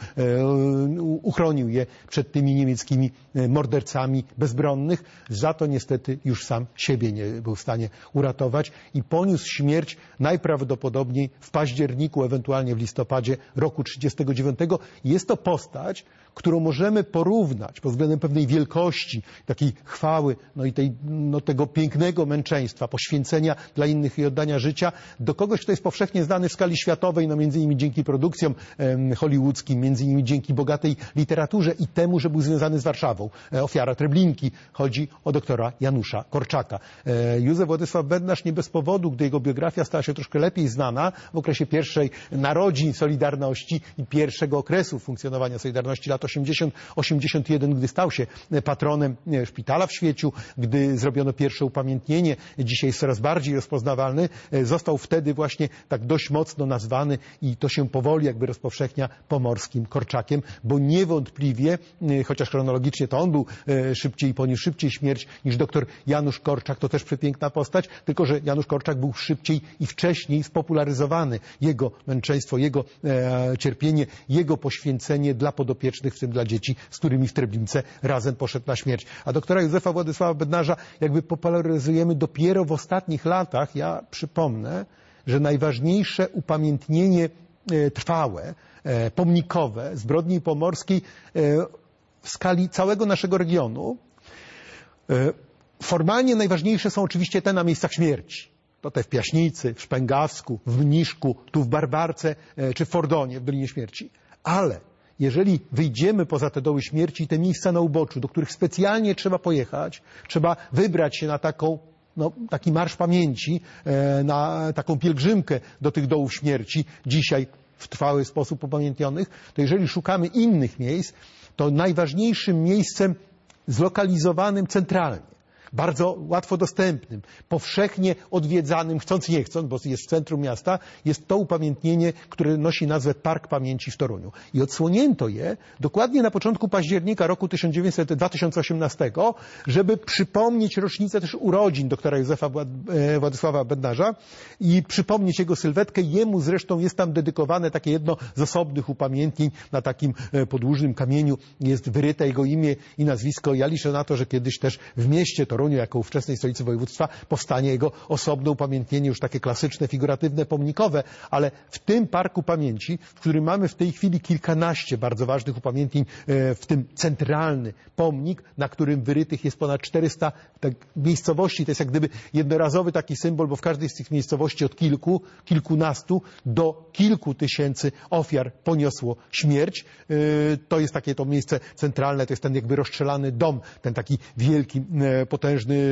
Speaker 2: um, uchronił je przed tymi niemieckimi mordercami bezbronnych. Za to niestety już sam siebie nie był w stanie uratować i poniósł śmierć najprawdopodobniej w październiku, ewentualnie w listopadzie roku trzydziestego dziewiątego. Jest to postać, którą możemy porównać pod względem pewnej wielkości, takiej chwały, no i tej, no, tego pięknego męczeństwa, poświęcenia dla innych i oddania życia, do kogoś, kto jest powszechnie znany w skali światowej, no między innymi dzięki produkcjom em, hollywoodzkim, między innymi dzięki bogatej literaturze i temu, że był związany z Warszawą. E, ofiara Treblinki. Chodzi o doktora Janusza Korczaka. E, Józef Władysław Bednarz nie bez powodu, gdy jego biografia stała się troszkę lepiej znana w okresie pierwszej narodzin Solidarności i pierwszego okresu funkcjonowania Solidarności, lat osiemdziesiąt osiemdziesiąt jeden, gdy stał się patronem szpitala w Świeciu, gdy zrobiono pierwsze upamiętnienie, dzisiaj jest coraz bardziej rozpoznawalny, został wtedy właśnie tak dość mocno nazwany i to się powoli jakby rozpowszechnia pomorskim Korczakiem, bo niewątpliwie, chociaż chronologicznie to on był szybciej, poniósł szybciej śmierć niż doktor Janusz Korczak, to też przepiękna postać, tylko że Janusz Korczak był szybciej i wcześniej spopularyzowany. Jego męczeństwo, jego e, cierpienie, jego poświęcenie dla podopiecznych, w tym dla dzieci, z którymi w Treblince razem poszedł na śmierć. A doktora Józefa Władysława Bednarza jakby popularyzujemy dopiero w ostatnich latach. Ja przypomnę, że najważniejsze upamiętnienie e, trwałe, e, pomnikowe zbrodni pomorskiej e, w skali całego naszego regionu. E, formalnie najważniejsze są oczywiście te na miejscach śmierci. To te w Piaśnicy, w Szpęgawsku, w Mniszku, tu w Barbarce e, czy w Fordonie, w Dolinie Śmierci. Ale jeżeli wyjdziemy poza te doły śmierci, te miejsca na uboczu, do których specjalnie trzeba pojechać, trzeba wybrać się na taką, no, taki marsz pamięci, na taką pielgrzymkę do tych dołów śmierci, dzisiaj w trwały sposób upamiętnionych, to jeżeli szukamy innych miejsc, to najważniejszym miejscem zlokalizowanym centralnie, bardzo łatwo dostępnym, powszechnie odwiedzanym, chcąc nie chcąc, bo jest w centrum miasta, jest to upamiętnienie, które nosi nazwę Park Pamięci w Toruniu. I odsłonięto je dokładnie na początku października roku dwa tysiące osiemnastego, żeby przypomnieć rocznicę też urodzin doktora Józefa Władysława Bednarza i przypomnieć jego sylwetkę. Jemu zresztą jest tam dedykowane takie jedno z osobnych upamiętnień. Na takim podłużnym kamieniu jest wyryte jego imię i nazwisko. Ja liczę na to, że kiedyś też w mieście Toruniu, jako ówczesnej stolicy województwa, powstanie jego osobne upamiętnienie, już takie klasyczne, figuratywne, pomnikowe, ale w tym Parku Pamięci, w którym mamy w tej chwili kilkanaście bardzo ważnych upamiętnień, w tym centralny pomnik, na którym wyrytych jest ponad czterysta tak, miejscowości. To jest jak gdyby jednorazowy taki symbol, bo w każdej z tych miejscowości od kilku, kilkunastu do kilku tysięcy ofiar poniosło śmierć. To jest takie to miejsce centralne, to jest ten jakby rozstrzelany dom, ten taki wielki, potężny,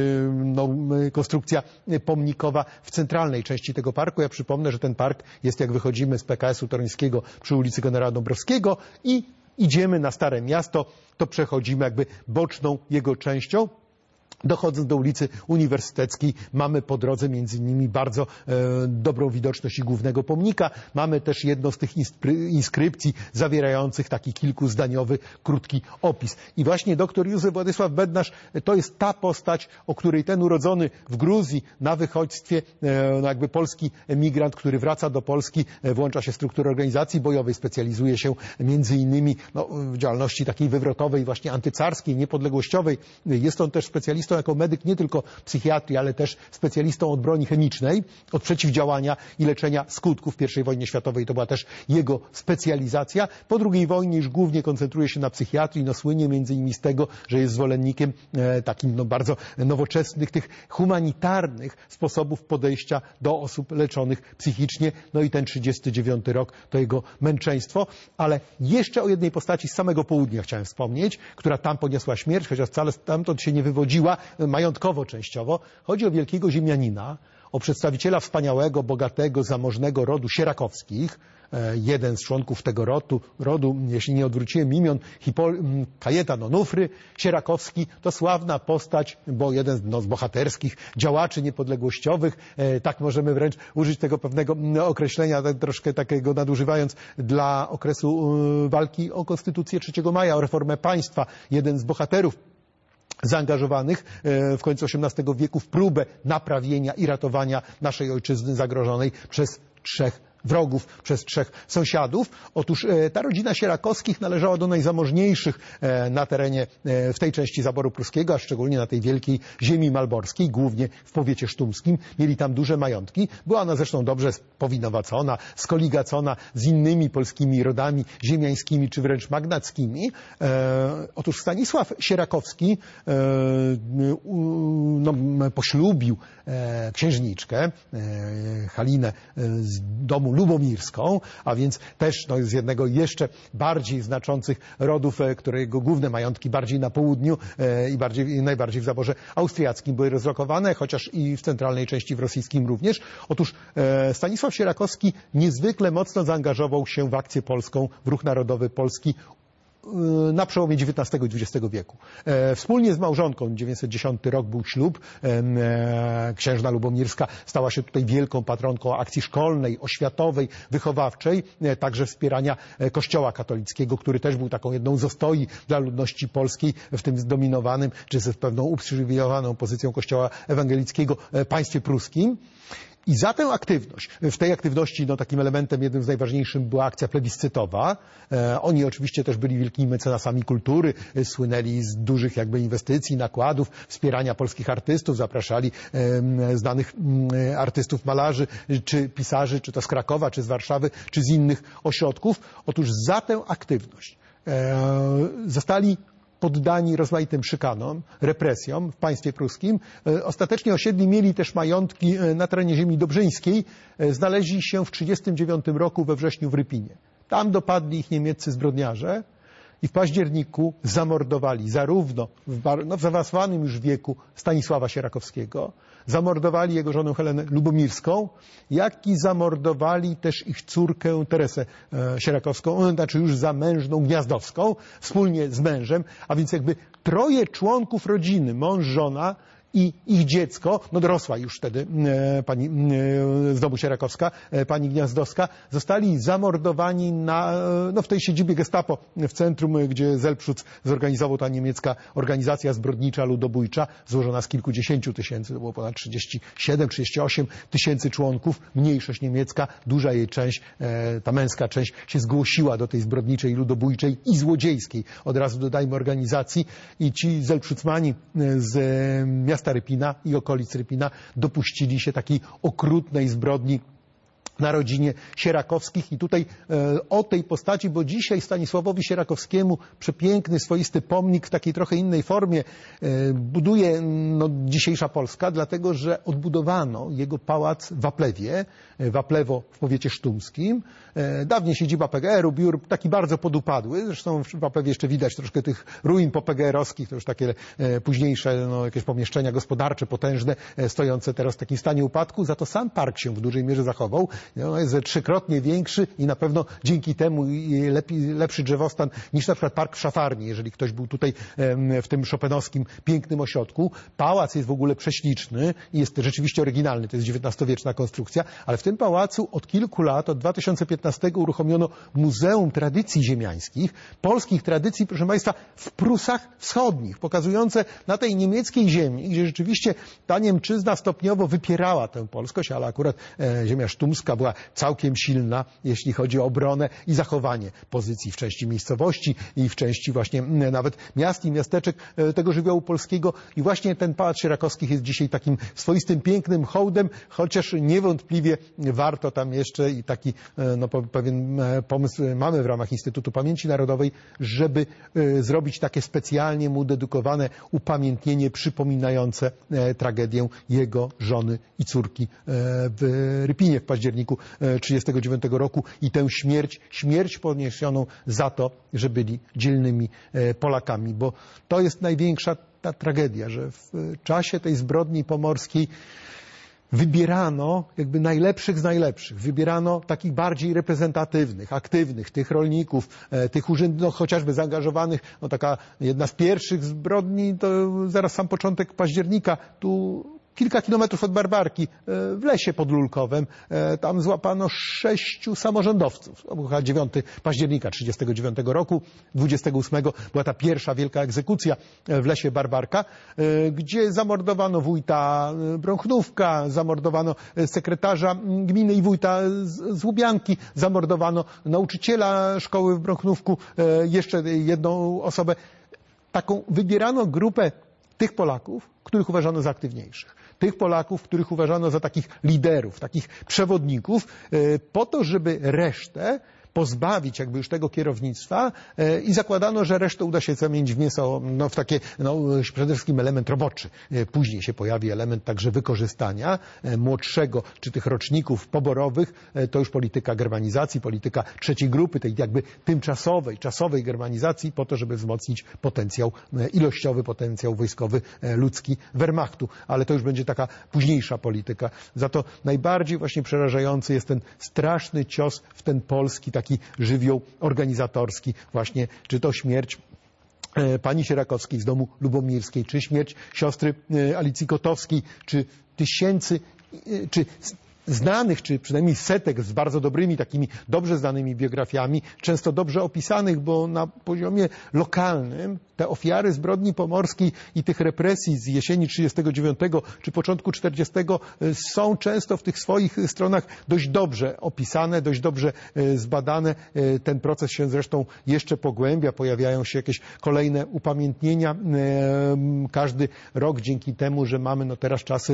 Speaker 2: no, konstrukcja pomnikowa w centralnej części tego parku. Ja przypomnę, że ten park jest, jak wychodzimy z P K S-u toruńskiego przy ulicy Generała Dąbrowskiego i idziemy na Stare Miasto, to przechodzimy jakby boczną jego częścią. Dochodząc do ulicy Uniwersyteckiej mamy po drodze między innymi bardzo e, dobrą widoczność i głównego pomnika. Mamy też jedną z tych inskrypcji zawierających taki kilkuzdaniowy, krótki opis. I właśnie dr Józef Władysław Bednarz to jest ta postać, o której ten urodzony w Gruzji na wychodźstwie, e, no jakby polski emigrant, który wraca do Polski, e, włącza się w strukturę organizacji bojowej, specjalizuje się między innymi no, w działalności takiej wywrotowej, właśnie antycarskiej, niepodległościowej. Jest on też specjalistą jako medyk nie tylko psychiatrii, ale też specjalistą od broni chemicznej, od przeciwdziałania i leczenia skutków w pierwszej wojnie światowej. To była też jego specjalizacja. Po drugiej wojnie już głównie koncentruje się na psychiatrii, no słynie między innymi z tego, że jest zwolennikiem e, takim no, bardzo nowoczesnych, tych humanitarnych sposobów podejścia do osób leczonych psychicznie. No i ten trzydziesty dziewiąty rok to jego męczeństwo. Ale jeszcze o jednej postaci z samego południa chciałem wspomnieć, która tam poniosła śmierć, chociaż wcale stamtąd się nie wywodziła, majątkowo częściowo. Chodzi o wielkiego ziemianina, o przedstawiciela wspaniałego, bogatego, zamożnego rodu Sierakowskich. Jeden z członków tego rodu, rodu jeśli nie odwróciłem imion, Hipol- Kajetan Onufry. Sierakowski to sławna postać, bo jeden no, z bohaterskich działaczy niepodległościowych, e, tak możemy wręcz użyć tego pewnego no, określenia, tak, troszkę takiego nadużywając, dla okresu e, walki o Konstytucję trzeciego maja, o reformę państwa. Jeden z bohaterów zaangażowanych w końcu osiemnastego wieku w próbę naprawienia i ratowania naszej ojczyzny zagrożonej przez trzech wrogów, przez trzech sąsiadów. Otóż ta rodzina Sierakowskich należała do najzamożniejszych na terenie w tej części zaboru pruskiego, a szczególnie na tej wielkiej ziemi malborskiej, głównie w powiecie sztumskim. Mieli tam duże majątki. Była ona zresztą dobrze spowinowacona, skoligacona z innymi polskimi rodami ziemiańskimi czy wręcz magnackimi. Otóż Stanisław Sierakowski no, poślubił księżniczkę Halinę z domu lubomirską, a więc też no, z jednego jeszcze bardziej znaczących rodów, którego główne majątki bardziej na południu e, i bardziej, najbardziej w zaborze austriackim były rozlokowane, chociaż i w centralnej części w rosyjskim również. Otóż e, Stanisław Sierakowski niezwykle mocno zaangażował się w akcję polską, w ruch narodowy Polski na przełomie dziewiętnastego i dwudziestego wieku. Wspólnie z małżonką, dziewięćset dziesiąty rok był ślub, księżna lubomirska stała się tutaj wielką patronką akcji szkolnej, oświatowej, wychowawczej, także wspierania Kościoła katolickiego, który też był taką jedną z ostoi dla ludności polskiej w tym zdominowanym, czy z pewną uprzywilejowaną pozycją Kościoła ewangelickiego państwie pruskim. I za tę aktywność, w tej aktywności no, takim elementem jednym z najważniejszych była akcja plebiscytowa. E, oni oczywiście też byli wielkimi mecenasami kultury, e, słynęli z dużych jakby inwestycji, nakładów, wspierania polskich artystów, zapraszali e, znanych e, artystów, malarzy, czy pisarzy, czy to z Krakowa, czy z Warszawy, czy z innych ośrodków. Otóż za tę aktywność e, zostali poddani rozmaitym szykanom, represjom w państwie pruskim. Ostatecznie osiedli mieli też majątki na terenie ziemi dobrzyńskiej. Znaleźli się w tysiąc dziewięćset trzydziestym dziewiątym roku we wrześniu w Rypinie. Tam dopadli ich niemieccy zbrodniarze i w październiku zamordowali zarówno w, bar, no w zaawansowanym już wieku Stanisława Sierakowskiego, zamordowali jego żonę Helenę Lubomirską, jak i zamordowali też ich córkę Teresę e, Sierakowską, znaczy już zamężną Gniazdowską, wspólnie z mężem, a więc jakby troje członków rodziny, mąż, żona i ich dziecko, no dorosła już wtedy e, pani e, z domu Sierakowska, e, pani Gniazdowska, zostali zamordowani na, e, no w tej siedzibie Gestapo w centrum, gdzie Selbstschutz zorganizował ta niemiecka organizacja zbrodnicza, ludobójcza, złożona z kilkudziesięciu tysięcy, to było ponad trzydzieści siedem trzydzieści osiem tysięcy członków, mniejszość niemiecka, duża jej część, e, ta męska część się zgłosiła do tej zbrodniczej, ludobójczej i złodziejskiej, od razu dodajmy, organizacji i ci Selbstschutzmani z e, miasta Rypina i okolic Rypina dopuścili się takiej okrutnej zbrodni na rodzinie Sierakowskich i tutaj e, o tej postaci, bo dzisiaj Stanisławowi Sierakowskiemu przepiękny, swoisty pomnik w takiej trochę innej formie e, buduje no, dzisiejsza Polska, dlatego że odbudowano jego pałac w Waplewie, e, Waplewo w powiecie sztumskim, e, dawniej siedziba P G R u, biur taki bardzo podupadły, zresztą w Waplewie jeszcze widać troszkę tych ruin po P G R owskich, to już takie e, późniejsze no, jakieś pomieszczenia gospodarcze, potężne, e, stojące teraz w takim stanie upadku, za to sam park się w dużej mierze zachował. No, jest trzykrotnie większy i na pewno dzięki temu lepiej, lepszy drzewostan niż na przykład park w Szafarni, jeżeli ktoś był tutaj w tym szopenowskim pięknym ośrodku. Pałac jest w ogóle prześliczny i jest rzeczywiście oryginalny, to jest dziewiętnastowieczna konstrukcja, ale w tym pałacu od kilku lat, od dwa tysiące piętnastego uruchomiono Muzeum Tradycji Ziemiańskich, polskich tradycji, proszę Państwa, w Prusach Wschodnich, pokazujące na tej niemieckiej ziemi, gdzie rzeczywiście ta Niemczyzna stopniowo wypierała tę polskość, ale akurat e, ziemia sztumska była całkiem silna, jeśli chodzi o obronę i zachowanie pozycji w części miejscowości i w części właśnie nawet miast i miasteczek tego żywiołu polskiego. I właśnie ten Pałac Sierakowskich jest dzisiaj takim swoistym, pięknym hołdem, chociaż niewątpliwie warto tam jeszcze i taki no, pewien pomysł mamy w ramach Instytutu Pamięci Narodowej, żeby zrobić takie specjalnie mu dedykowane upamiętnienie przypominające tragedię jego żony i córki w Rypinie w październiku trzydziestego dziewiątego roku i tę śmierć, śmierć poniesioną za to, że byli dzielnymi Polakami, bo to jest największa ta tragedia, że w czasie tej zbrodni pomorskiej wybierano jakby najlepszych z najlepszych, wybierano takich bardziej reprezentatywnych, aktywnych, tych rolników, tych urzędników, no, chociażby zaangażowanych, no taka jedna z pierwszych zbrodni, to zaraz sam początek października, tu kilka kilometrów od Barbarki, w lesie pod Lulkowem, tam złapano sześciu samorządowców. To był chyba dziewiątego października trzydziestego dziewiątego roku, dwudziestego ósmego była ta pierwsza wielka egzekucja w lesie Barbarka, gdzie zamordowano wójta Brąchnówka, zamordowano sekretarza gminy i wójta z Łubianki, zamordowano nauczyciela szkoły w Brąchnówku, jeszcze jedną osobę. Taką wybierano grupę tych Polaków, których uważano za aktywniejszych. Tych Polaków, których uważano za takich liderów, takich przewodników, po to, żeby resztę pozbawić jakby już tego kierownictwa i zakładano, że resztę uda się zamienić w mięso, no w takie, no przede wszystkim element roboczy. Później się pojawi element także wykorzystania młodszego, czy tych roczników poborowych, to już polityka germanizacji, polityka trzeciej grupy, tej jakby tymczasowej, czasowej germanizacji po to, żeby wzmocnić potencjał ilościowy, potencjał wojskowy, ludzki Wehrmachtu. Ale to już będzie taka późniejsza polityka. Za to najbardziej właśnie przerażający jest ten straszny cios w ten polski, taki taki żywioł organizatorski, właśnie czy to śmierć pani Sierakowskiej z domu lubomirskiej, czy śmierć siostry Alicji Kotowskiej, czy tysięcy, czy znanych, czy przynajmniej setek z bardzo dobrymi, takimi dobrze znanymi biografiami, często dobrze opisanych, bo na poziomie lokalnym te ofiary zbrodni pomorskiej i tych represji z jesieni trzydziestego dziewiątego czy początku czterdziestego są często w tych swoich stronach dość dobrze opisane, dość dobrze zbadane. Ten proces się zresztą jeszcze pogłębia, pojawiają się jakieś kolejne upamiętnienia. Każdy rok dzięki temu, że mamy no teraz czasy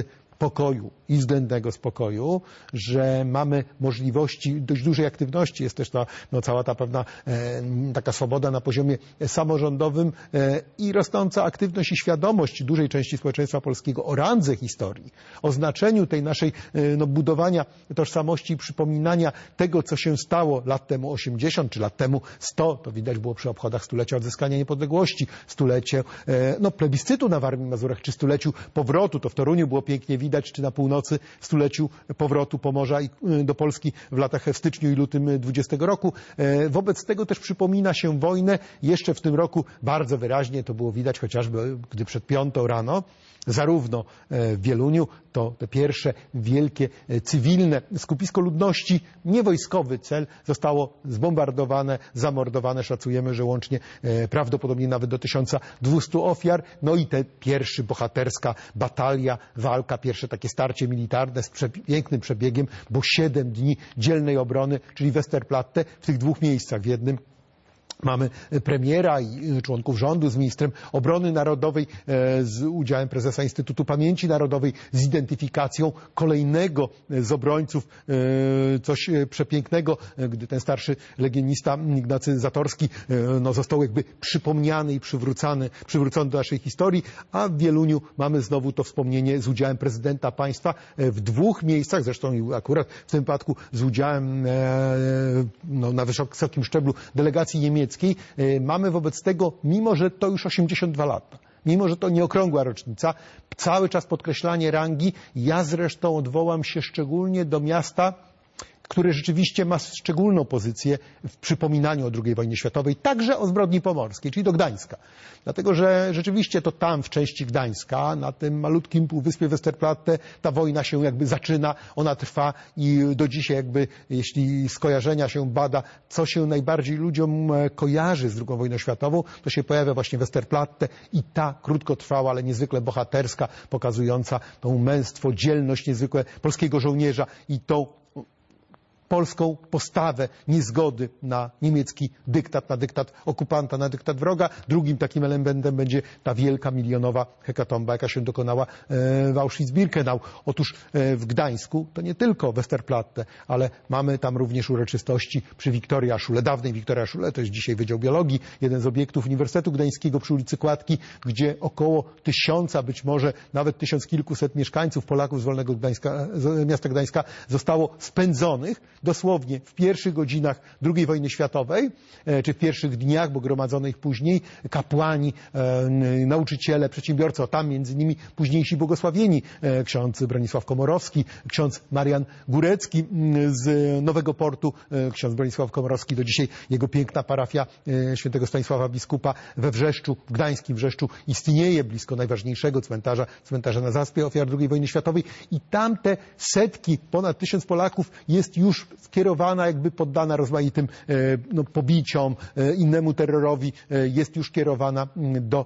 Speaker 2: pokoju i względnego spokoju, że mamy możliwości dość dużej aktywności. Jest też ta, no, cała ta pewna e, taka swoboda na poziomie samorządowym e, i rosnąca aktywność i świadomość dużej części społeczeństwa polskiego o randze historii, o znaczeniu tej naszej e, no, budowania tożsamości i przypominania tego, co się stało lat temu osiemdziesiąt, czy lat temu sto. To widać było przy obchodach stulecia odzyskania niepodległości, stulecie e, no, plebiscytu na Warmii i Mazurach, czy stuleciu powrotu. To w Toruniu było pięknie widać, czy na północy stuleciu powrotu Pomorza i, do Polski w latach w styczniu i lutym dwudziestego roku. Wobec tego też przypomina się wojnę. Jeszcze w tym roku bardzo wyraźnie to było widać, chociażby gdy przed piątą rano zarówno w Wieluniu, to te pierwsze wielkie cywilne skupisko ludności, nie wojskowy cel, zostało zbombardowane, zamordowane. Szacujemy, że łącznie prawdopodobnie nawet do tysiąca dwustu ofiar. No i te pierwszy bohaterska batalia, walka, pierwsze takie starcie militarne z pięknym przebiegiem, bo siedem dni dzielnej obrony, czyli Westerplatte w tych dwóch miejscach. W jednym mamy premiera i członków rządu z ministrem obrony narodowej, z udziałem prezesa Instytutu Pamięci Narodowej, z identyfikacją kolejnego z obrońców. Coś przepięknego, gdy ten starszy legionista Ignacy Zatorski no, został jakby przypomniany i przywrócony, przywrócony do naszej historii, a w Wieluniu mamy znowu to wspomnienie z udziałem prezydenta państwa w dwóch miejscach, zresztą akurat w tym wypadku z udziałem no, na wysokim szczeblu delegacji niemieckiej. Mamy wobec tego, mimo że to już osiemdziesiąt dwa lata, mimo że to nieokrągła rocznica, cały czas podkreślanie rangi. Ja zresztą odwołam się szczególnie do miasta, które rzeczywiście ma szczególną pozycję w przypominaniu o drugiej wojnie światowej, także o zbrodni pomorskiej, czyli do Gdańska. Dlatego, że rzeczywiście to tam w części Gdańska, na tym malutkim półwyspie Westerplatte, ta wojna się jakby zaczyna, ona trwa i do dzisiaj jakby, jeśli skojarzenia się bada, co się najbardziej ludziom kojarzy z drugą wojną światową, to się pojawia właśnie Westerplatte i ta krótkotrwała, ale niezwykle bohaterska, pokazująca tą męstwo, dzielność niezwykłe polskiego żołnierza i tą polską postawę niezgody na niemiecki dyktat, na dyktat okupanta, na dyktat wroga. Drugim takim elementem będzie ta wielka milionowa hekatomba, jaka się dokonała w Auschwitz-Birkenau. Otóż w Gdańsku to nie tylko Westerplatte, ale mamy tam również uroczystości przy Wiktoria Schule, dawnej Wiktoria Schule, to jest dzisiaj Wydział Biologii, jeden z obiektów Uniwersytetu Gdańskiego przy ulicy Kładki, gdzie około tysiąca, być może nawet tysiąc kilkuset mieszkańców, Polaków z wolnego Gdańska, z miasta Gdańska zostało spędzonych dosłownie w pierwszych godzinach drugiej wojny światowej, czy w pierwszych dniach, bo gromadzono ich później, kapłani, nauczyciele, przedsiębiorcy, a tam między innymi późniejsi błogosławieni, ksiądz Bronisław Komorowski, ksiądz Marian Górecki z Nowego Portu, ksiądz Bronisław Komorowski, do dzisiaj jego piękna parafia świętego Stanisława Biskupa we Wrzeszczu, w gdańskim Wrzeszczu istnieje, blisko najważniejszego cmentarza, cmentarza na Zaspie ofiar drugiej wojny światowej i tamte setki, ponad tysiąc Polaków jest już skierowana, jakby poddana rozmaitym no, pobiciom, innemu terrorowi, jest już kierowana do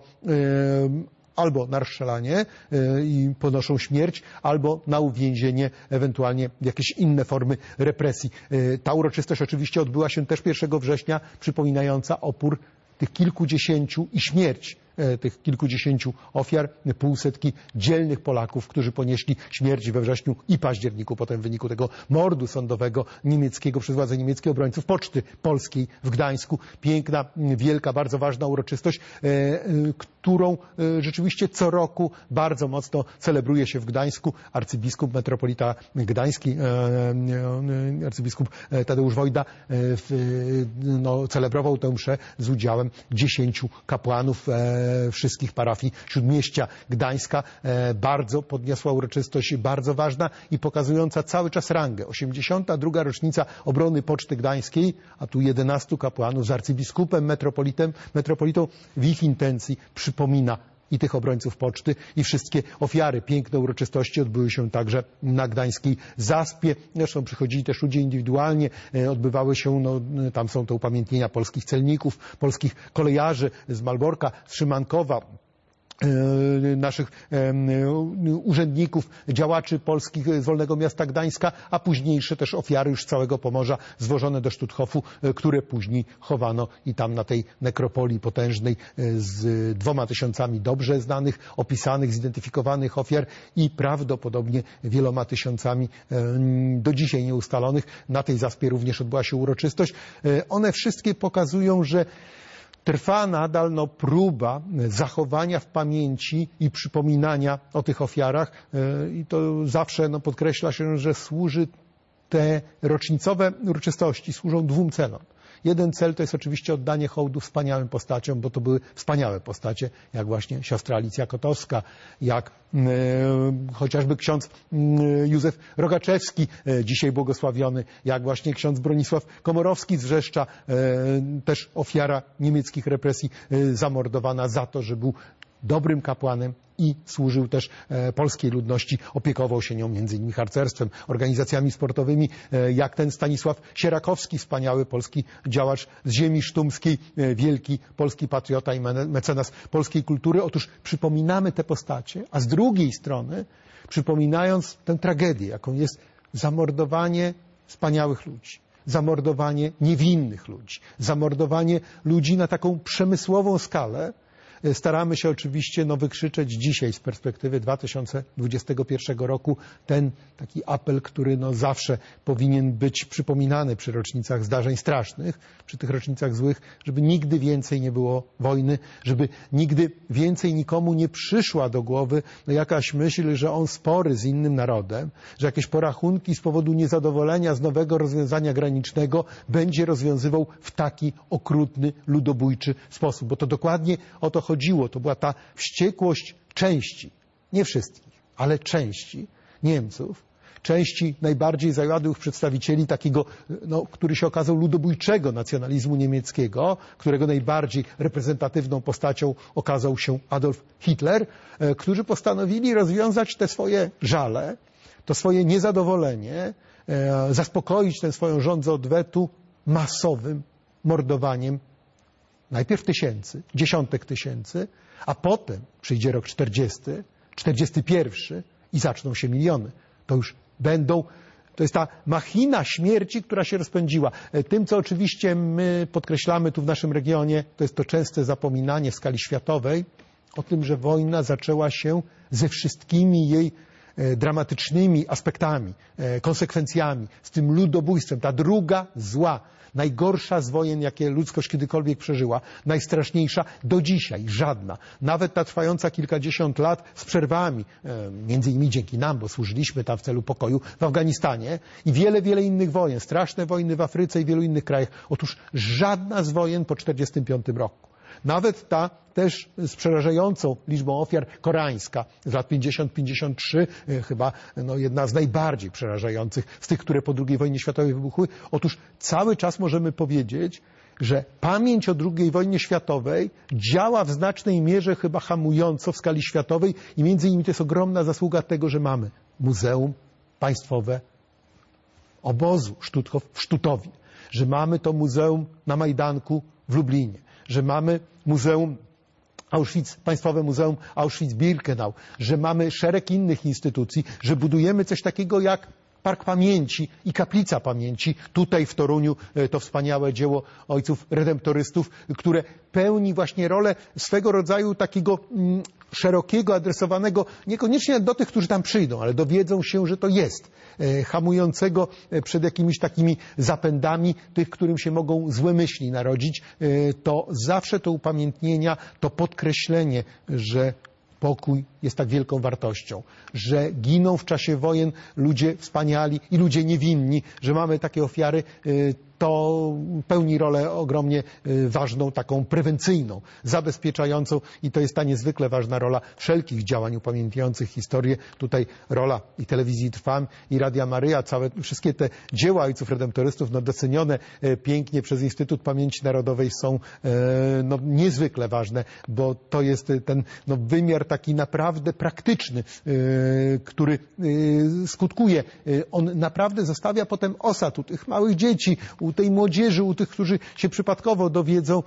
Speaker 2: albo na rozstrzelanie i ponoszą śmierć, albo na uwięzienie, ewentualnie jakieś inne formy represji. Ta uroczystość oczywiście odbyła się też pierwszego września, przypominająca opór tych kilkudziesięciu i śmierć tych kilkudziesięciu ofiar, półsetki dzielnych Polaków, którzy ponieśli śmierć we wrześniu i październiku, potem w wyniku tego mordu sądowego niemieckiego przez władze niemieckie obrońców Poczty Polskiej w Gdańsku. Piękna, wielka, bardzo ważna uroczystość, którą rzeczywiście co roku bardzo mocno celebruje się w Gdańsku. Arcybiskup metropolita gdański, arcybiskup Tadeusz Wojda no, celebrował tę mszę z udziałem dziesięciu kapłanów wszystkich parafii Śródmieścia Gdańska. Bardzo podniosła uroczystość, bardzo ważna i pokazująca cały czas rangę. osiemdziesiąta druga rocznica obrony Poczty Gdańskiej, a tu jedenastu kapłanów z arcybiskupem, metropolitem, metropolitą w ich intencji przypomina i tych obrońców Poczty i wszystkie ofiary. Piękne uroczystości odbyły się także na gdańskiej Zaspie. Zresztą przychodzili też ludzie indywidualnie, odbywały się, no, tam są te upamiętnienia polskich celników, polskich kolejarzy z Malborka, z Szymankowa, naszych urzędników, działaczy polskich z Wolnego Miasta Gdańska, a późniejsze też ofiary już całego Pomorza zwożone do Stutthofu, które później chowano i tam na tej nekropolii potężnej z dwoma tysiącami dobrze znanych, opisanych, zidentyfikowanych ofiar i prawdopodobnie wieloma tysiącami do dzisiaj nieustalonych. Na tej zaspie również odbyła się uroczystość. One wszystkie pokazują, że trwa nadal no, próba zachowania w pamięci i przypominania o tych ofiarach i to zawsze no, podkreśla się, że służy te rocznicowe uroczystości służą dwóm celom. Jeden cel to jest oczywiście oddanie hołdu wspaniałym postaciom, bo to były wspaniałe postacie, jak właśnie siostra Alicja Kotowska, jak e, chociażby ksiądz e, Józef Rogaczewski, e, dzisiaj błogosławiony, jak właśnie ksiądz Bronisław Komorowski z Wrzeszcza, e, też ofiara niemieckich represji, e, zamordowana za to, że był dobrym kapłanem i służył też e, polskiej ludności, opiekował się nią między innymi harcerstwem, organizacjami sportowymi, e, jak ten Stanisław Sierakowski, wspaniały polski działacz z ziemi sztumskiej, e, wielki polski patriota i mecenas polskiej kultury. Otóż przypominamy te postacie, a z drugiej strony przypominając tę tragedię, jaką jest zamordowanie wspaniałych ludzi, zamordowanie niewinnych ludzi, zamordowanie ludzi na taką przemysłową skalę, staramy się oczywiście no, wykrzyczeć dzisiaj z perspektywy dwa tysiące dwudziestego pierwszego roku ten taki apel, który no, zawsze powinien być przypominany przy rocznicach zdarzeń strasznych, przy tych rocznicach złych, żeby nigdy więcej nie było wojny, żeby nigdy więcej nikomu nie przyszła do głowy no, jakaś myśl, że on spory z innym narodem, że jakieś porachunki z powodu niezadowolenia z nowego rozwiązania granicznego będzie rozwiązywał w taki okrutny, ludobójczy sposób, bo to dokładnie o to chodziło. To była ta wściekłość części, nie wszystkich, ale części Niemców, części najbardziej zajadłych przedstawicieli takiego, no, który się okazał ludobójczego nacjonalizmu niemieckiego, którego najbardziej reprezentatywną postacią okazał się Adolf Hitler, którzy postanowili rozwiązać te swoje żale, to swoje niezadowolenie, zaspokoić tę swoją żądzę odwetu masowym mordowaniem najpierw tysięcy, dziesiątek tysięcy, a potem przyjdzie rok czterdziesty, czterdziesty pierwszy i zaczną się miliony. To już będą, to jest ta machina śmierci, która się rozpędziła. Tym, co oczywiście my podkreślamy tu w naszym regionie, to jest to częste zapominanie w skali światowej o tym, że wojna zaczęła się ze wszystkimi jej dramatycznymi aspektami, konsekwencjami, z tym ludobójstwem. Ta druga zła, najgorsza z wojen, jakie ludzkość kiedykolwiek przeżyła, najstraszniejsza do dzisiaj, żadna. Nawet ta trwająca kilkadziesiąt lat z przerwami, między innymi dzięki nam, bo służyliśmy tam w celu pokoju w Afganistanie i wiele, wiele innych wojen, straszne wojny w Afryce i wielu innych krajach. Otóż żadna z wojen po czterdziestym piątym roku. Nawet ta też z przerażającą liczbą ofiar koreańska z lat pięćdziesiąt pięćdziesiąt trzy, chyba no, jedna z najbardziej przerażających z tych, które po drugiej wojnie światowej wybuchły. Otóż cały czas możemy powiedzieć, że pamięć o drugiej wojnie światowej działa w znacznej mierze chyba hamująco w skali światowej i między innymi to jest ogromna zasługa tego, że mamy Muzeum Państwowe Obozu Stutthof w Sztutowie, że mamy to muzeum na Majdanku w Lublinie, że mamy Muzeum Auschwitz, Państwowe Muzeum Auschwitz-Birkenau, że mamy szereg innych instytucji, że budujemy coś takiego jak Park Pamięci i Kaplica Pamięci. Tutaj w Toruniu to wspaniałe dzieło ojców redemptorystów, które pełni właśnie rolę swego rodzaju takiego mm, szerokiego, adresowanego niekoniecznie do tych, którzy tam przyjdą, ale dowiedzą się, że to jest, e, hamującego przed jakimiś takimi zapędami tych, którym się mogą złe myśli narodzić. E, to zawsze to upamiętnienia, to podkreślenie, że pokój jest tak wielką wartością, że giną w czasie wojen ludzie wspaniali i ludzie niewinni, że mamy takie ofiary, to pełni rolę ogromnie ważną, taką prewencyjną, zabezpieczającą i to jest ta niezwykle ważna rola wszelkich działań upamiętniających historię. Tutaj rola i Telewizji Trwam, i Radia Maryja, całe, wszystkie te dzieła ojców redemptorystów, no, docenione pięknie przez Instytut Pamięci Narodowej są no, niezwykle ważne, bo to jest ten no, wymiar taki naprawdę praktyczny, który skutkuje. On naprawdę zostawia potem osad u tych małych dzieci, u tej młodzieży, u tych, którzy się przypadkowo dowiedzą,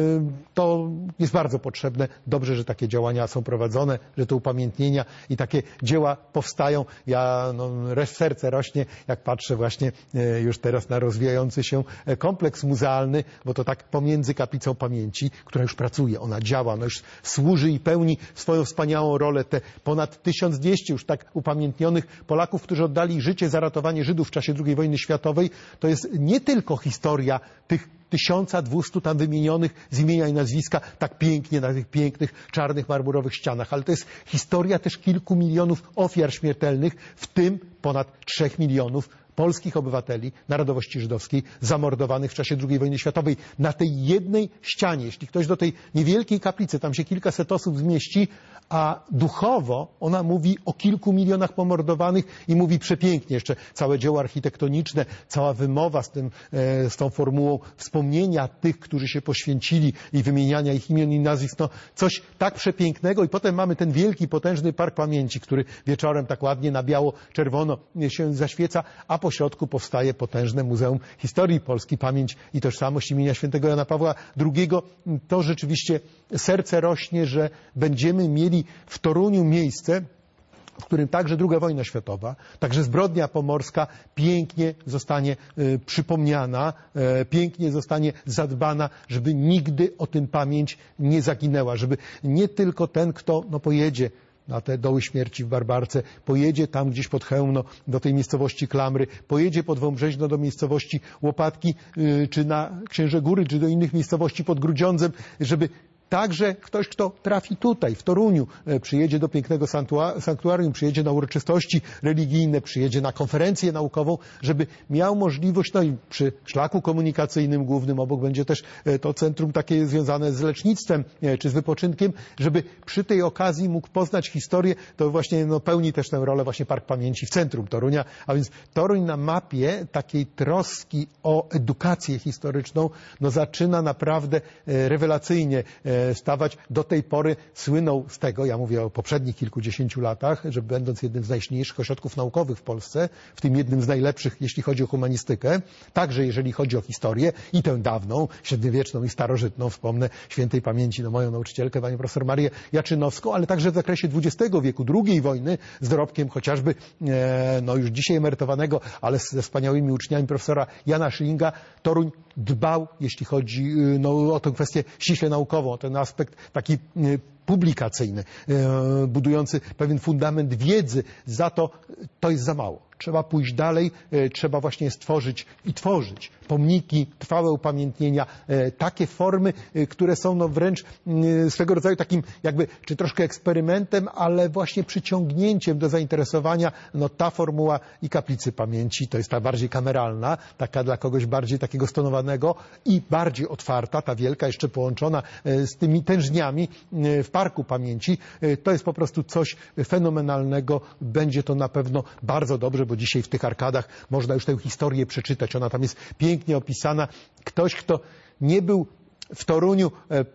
Speaker 2: to jest bardzo potrzebne. Dobrze, że takie działania są prowadzone, że te upamiętnienia i takie dzieła powstają. Ja, no, serce rośnie, jak patrzę właśnie już teraz na rozwijający się kompleks muzealny, bo to tak pomiędzy Kaplicą Pamięci, która już pracuje, ona działa, ona już służy i pełni swoją wspaniałą rolę. Te ponad tysiąc dwieście już tak upamiętnionych Polaków, którzy oddali życie za ratowanie Żydów w czasie drugiej wojny światowej, to jest nie tylko historia tych tysiąca dwustu tam wymienionych z imienia i nazwiska tak pięknie na tych pięknych, czarnych, marmurowych ścianach, ale to jest historia też kilku milionów ofiar śmiertelnych, w tym ponad trzech milionów polskich obywateli narodowości żydowskiej zamordowanych w czasie drugiej wojny światowej. Na tej jednej ścianie, jeśli ktoś do tej niewielkiej kaplicy, tam się kilkaset osób zmieści, a duchowo ona mówi o kilku milionach pomordowanych i mówi przepięknie. Jeszcze całe dzieło architektoniczne, cała wymowa z, tym, z tą formułą wspomnienia tych, którzy się poświęcili i wymieniania ich imion i nazwisk. No, coś tak przepięknego i potem mamy ten wielki, potężny Park Pamięci, który wieczorem tak ładnie na biało-czerwono się zaświeca, a po środku powstaje potężne Muzeum Historii Polski, Pamięć i Tożsamość imienia świętego Jana Pawła drugiego. To rzeczywiście serce rośnie, że będziemy mieli w Toruniu miejsce, w którym także druga wojna światowa, także zbrodnia pomorska pięknie zostanie y, przypomniana, y, pięknie zostanie zadbana, żeby nigdy o tym pamięć nie zaginęła, żeby nie tylko ten, kto no, pojedzie na te doły śmierci w Barbarce, pojedzie tam gdzieś pod Chełmno do tej miejscowości Klamry, pojedzie pod Wąbrzeźno do miejscowości Łopatki, y, czy na Księże Góry, czy do innych miejscowości pod Grudziądzem, żeby także ktoś, kto trafi tutaj, w Toruniu, przyjedzie do pięknego sanktuarium, przyjedzie na uroczystości religijne, przyjedzie na konferencję naukową, żeby miał możliwość, no i przy szlaku komunikacyjnym głównym obok będzie też to centrum takie związane z lecznictwem czy z wypoczynkiem, żeby przy tej okazji mógł poznać historię, to właśnie no, pełni też tę rolę właśnie Park Pamięci w centrum Torunia, a więc Toruń na mapie takiej troski o edukację historyczną no, zaczyna naprawdę rewelacyjnie stawać. Do tej pory słynął z tego, ja mówię o poprzednich kilkudziesięciu latach, że będąc jednym z najsilniejszych ośrodków naukowych w Polsce, w tym jednym z najlepszych, jeśli chodzi o humanistykę, także jeżeli chodzi o historię i tę dawną, średniowieczną i starożytną, wspomnę świętej pamięci no, moją nauczycielkę, panią profesor Marię Jaczynowską, ale także w zakresie dwudziestego wieku, drugiej wojny, z dorobkiem chociażby e, no już dzisiaj emerytowanego, ale ze wspaniałymi uczniami profesora Jana Schillinga, Toruń dbał, jeśli chodzi no, o tę kwestię ściśle naukową, o ten aspekt taki publikacyjny, budujący pewien fundament wiedzy. Za to to jest za mało. Trzeba pójść dalej, trzeba właśnie stworzyć i tworzyć pomniki, trwałe upamiętnienia, takie formy, które są no wręcz swego rodzaju takim jakby, czy troszkę eksperymentem, ale właśnie przyciągnięciem do zainteresowania. No ta formuła i Kaplicy Pamięci to jest ta bardziej kameralna, taka dla kogoś bardziej takiego stonowanego i bardziej otwarta, ta wielka, jeszcze połączona z tymi tężniami w Parku Pamięci. To jest po prostu coś fenomenalnego. Będzie to na pewno bardzo dobrze, bo dzisiaj w tych arkadach można już tę historię przeczytać. Ona tam jest pięknie opisana. Ktoś, kto nie był w Toruniu,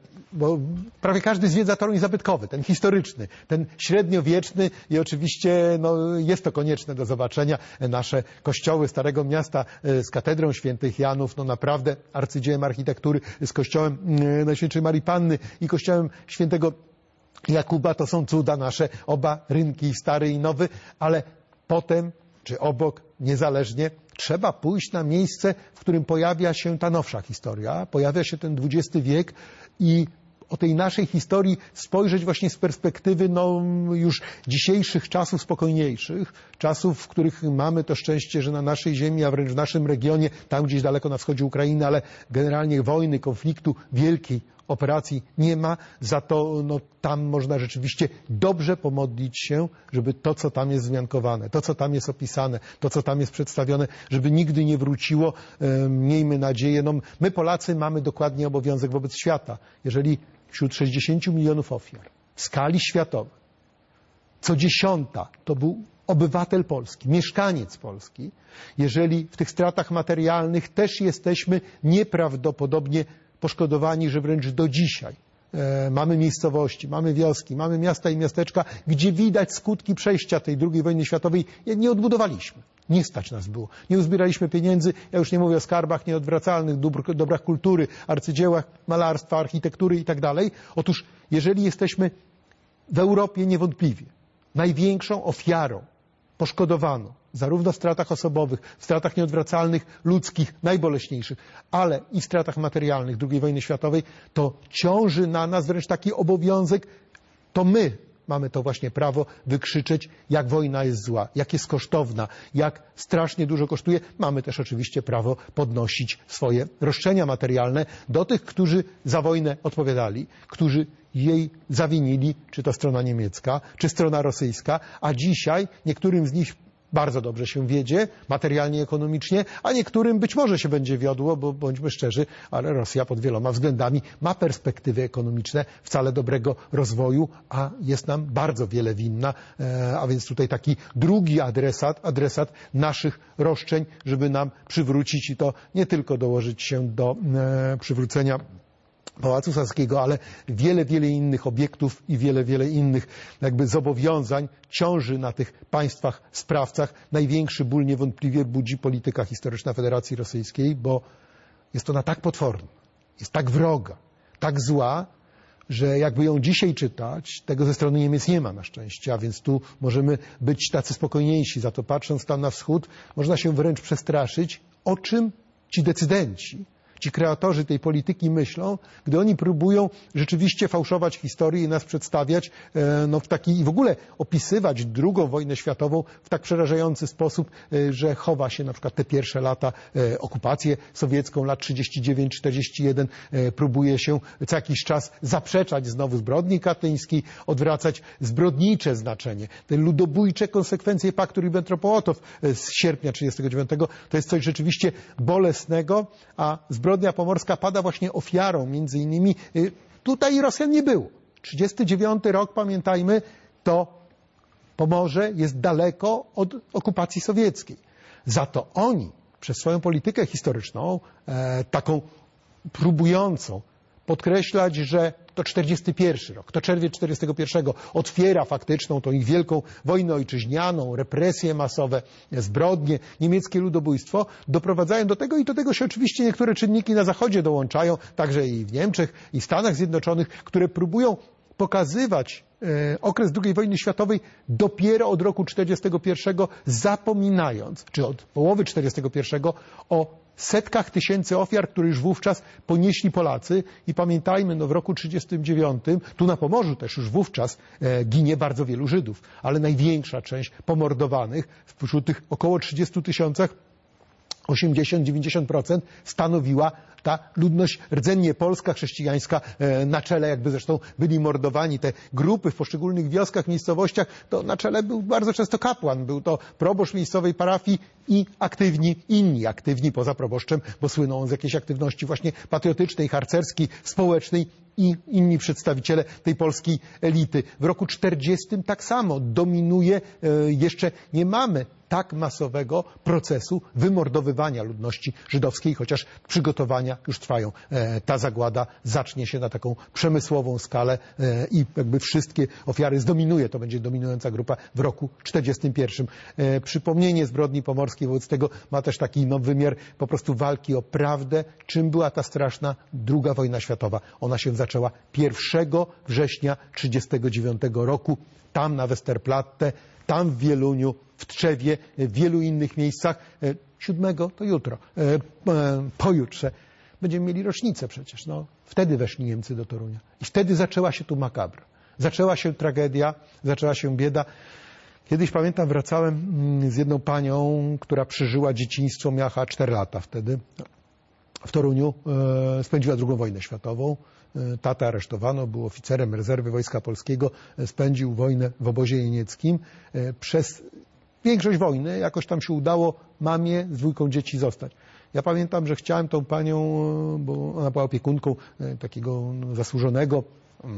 Speaker 2: bo prawie każdy zwiedza Toruń zabytkowy, ten historyczny, ten średniowieczny i oczywiście no, jest to konieczne do zobaczenia. Nasze kościoły Starego Miasta z katedrą świętych Janów, no naprawdę arcydziełem architektury, z kościołem Najświętszej Marii Panny i kościołem świętego Jakuba, to są cuda nasze, oba rynki, stary i nowy, ale potem czy obok, niezależnie, trzeba pójść na miejsce, w którym pojawia się ta nowsza historia, pojawia się ten dwudziesty wiek i o tej naszej historii spojrzeć właśnie z perspektywy no, już dzisiejszych czasów spokojniejszych, czasów, w których mamy to szczęście, że na naszej ziemi, a wręcz w naszym regionie, tam gdzieś daleko na wschodzie Ukrainy, ale generalnie wojny, konfliktu wielkiej operacji nie ma, za to no, tam można rzeczywiście dobrze pomodlić się, żeby to, co tam jest wzmiankowane, to, co tam jest opisane, to, co tam jest przedstawione, żeby nigdy nie wróciło. E, miejmy nadzieję. No, my Polacy mamy dokładnie obowiązek wobec świata. Jeżeli wśród sześćdziesięciu milionów ofiar w skali światowej co dziesiąta to był obywatel Polski, mieszkaniec Polski, jeżeli w tych stratach materialnych też jesteśmy nieprawdopodobnie poszkodowani, że wręcz do dzisiaj e, mamy miejscowości, mamy wioski, mamy miasta i miasteczka, gdzie widać skutki przejścia tej drugiej wojny światowej. Nie odbudowaliśmy. Nie stać nas było. Nie uzbieraliśmy pieniędzy. Ja już nie mówię o skarbach nieodwracalnych, dóbr, dobrach kultury, arcydziełach malarstwa, architektury i tak dalej. Otóż jeżeli jesteśmy w Europie niewątpliwie największą ofiarą poszkodowaną, zarówno w stratach osobowych, w stratach nieodwracalnych, ludzkich, najboleśniejszych, ale i w stratach materialnych drugiej wojny światowej, to ciąży na nas wręcz taki obowiązek, to my mamy to właśnie prawo wykrzyczeć, jak wojna jest zła, jak jest kosztowna, jak strasznie dużo kosztuje. Mamy też oczywiście prawo podnosić swoje roszczenia materialne do tych, którzy za wojnę odpowiadali, którzy jej zawinili, czy to strona niemiecka, czy strona rosyjska, a dzisiaj niektórym z nich bardzo dobrze się wiedzie, materialnie, ekonomicznie, a niektórym być może się będzie wiodło, bo bądźmy szczerzy, ale Rosja pod wieloma względami ma perspektywy ekonomiczne wcale dobrego rozwoju, a jest nam bardzo wiele winna, a więc tutaj taki drugi adresat, adresat naszych roszczeń, żeby nam przywrócić i to nie tylko dołożyć się do przywrócenia Pałacu Saskiego, ale wiele, wiele innych obiektów i wiele, wiele innych jakby zobowiązań ciąży na tych państwach sprawcach. Największy ból niewątpliwie budzi polityka historyczna Federacji Rosyjskiej, bo jest ona tak potworna, jest tak wroga, tak zła, że jakby ją dzisiaj czytać, tego ze strony Niemiec nie ma na szczęście, a więc tu możemy być tacy spokojniejsi. Za to patrząc tam na wschód, można się wręcz przestraszyć, o czym ci decydenci, ci kreatorzy tej polityki myślą, gdy oni próbują rzeczywiście fałszować historię i nas przedstawiać no, w taki i w ogóle opisywać drugą wojnę światową w tak przerażający sposób, że chowa się na przykład te pierwsze lata, okupację sowiecką, lat trzydzieści dziewięć czterdzieści jeden, próbuje się co jakiś czas zaprzeczać znowu zbrodni katyńskiej, odwracać zbrodnicze znaczenie. Te ludobójcze konsekwencje paktu Ribbentrop-Mołotow z sierpnia trzydziestego dziewiątego to jest coś rzeczywiście bolesnego, a zbrodnia pomorska pada właśnie ofiarą, między innymi tutaj Rosjan nie było. trzydziesty dziewiąty rok, pamiętajmy, to Pomorze jest daleko od okupacji sowieckiej. Za to oni przez swoją politykę historyczną, e, taką próbującą podkreślać, że to czterdziesty pierwszy rok, to czerwiec czterdziestego pierwszego otwiera faktyczną tą ich wielką wojnę ojczyźnianą, represje masowe, zbrodnie, niemieckie ludobójstwo, doprowadzają do tego i do tego się oczywiście niektóre czynniki na Zachodzie dołączają, także i w Niemczech, i w Stanach Zjednoczonych, które próbują pokazywać e, okres drugiej wojny światowej dopiero od roku czterdziestego pierwszego, zapominając, czy od połowy czterdziestego pierwszego o setkach tysięcy ofiar, które już wówczas ponieśli Polacy. I pamiętajmy, no w roku trzydziestym dziewiątym, tu na Pomorzu też już wówczas e, ginie bardzo wielu Żydów, ale największa część pomordowanych wśród tych około trzydziestu tysiącach, osiemdziesiąt do dziewięćdziesięciu procent stanowiła ta ludność rdzennie polska, chrześcijańska, na czele jakby zresztą byli mordowani te grupy w poszczególnych wioskach, miejscowościach, to na czele był bardzo często kapłan, był to proboszcz miejscowej parafii i aktywni, inni aktywni poza proboszczem, bo słynął on z jakiejś aktywności właśnie patriotycznej, harcerskiej, społecznej i inni przedstawiciele tej polskiej elity. W roku czterdziestym tak samo dominuje, jeszcze nie mamy tak masowego procesu wymordowywania ludności żydowskiej, chociaż przygotowania już trwają. Ta zagłada zacznie się na taką przemysłową skalę i jakby wszystkie ofiary zdominuje, to będzie dominująca grupa w roku czterdziestym pierwszym. Przypomnienie zbrodni pomorskiej wobec tego ma też taki no, wymiar po prostu walki o prawdę, czym była ta straszna druga wojna światowa. Ona się zaczęła pierwszego września trzydziestego dziewiątego roku, tam na Westerplatte, tam w Wieluniu, w Tczewie, w wielu innych miejscach. Siódmego to jutro, pojutrze. Będziemy mieli rocznicę przecież. No, wtedy weszli Niemcy do Torunia. I wtedy zaczęła się tu makabra. Zaczęła się tragedia, zaczęła się bieda. Kiedyś pamiętam, wracałem z jedną panią, która przeżyła dzieciństwo, miała cztery lata wtedy. W Toruniu e, spędziła drugą wojnę światową. E, tata aresztowano, był oficerem rezerwy Wojska Polskiego. E, spędził wojnę w obozie jenieckim. E, przez większość wojny jakoś tam się udało mamie z dwójką dzieci zostać. Ja pamiętam, że chciałem tą panią, bo ona była opiekunką e, takiego zasłużonego e,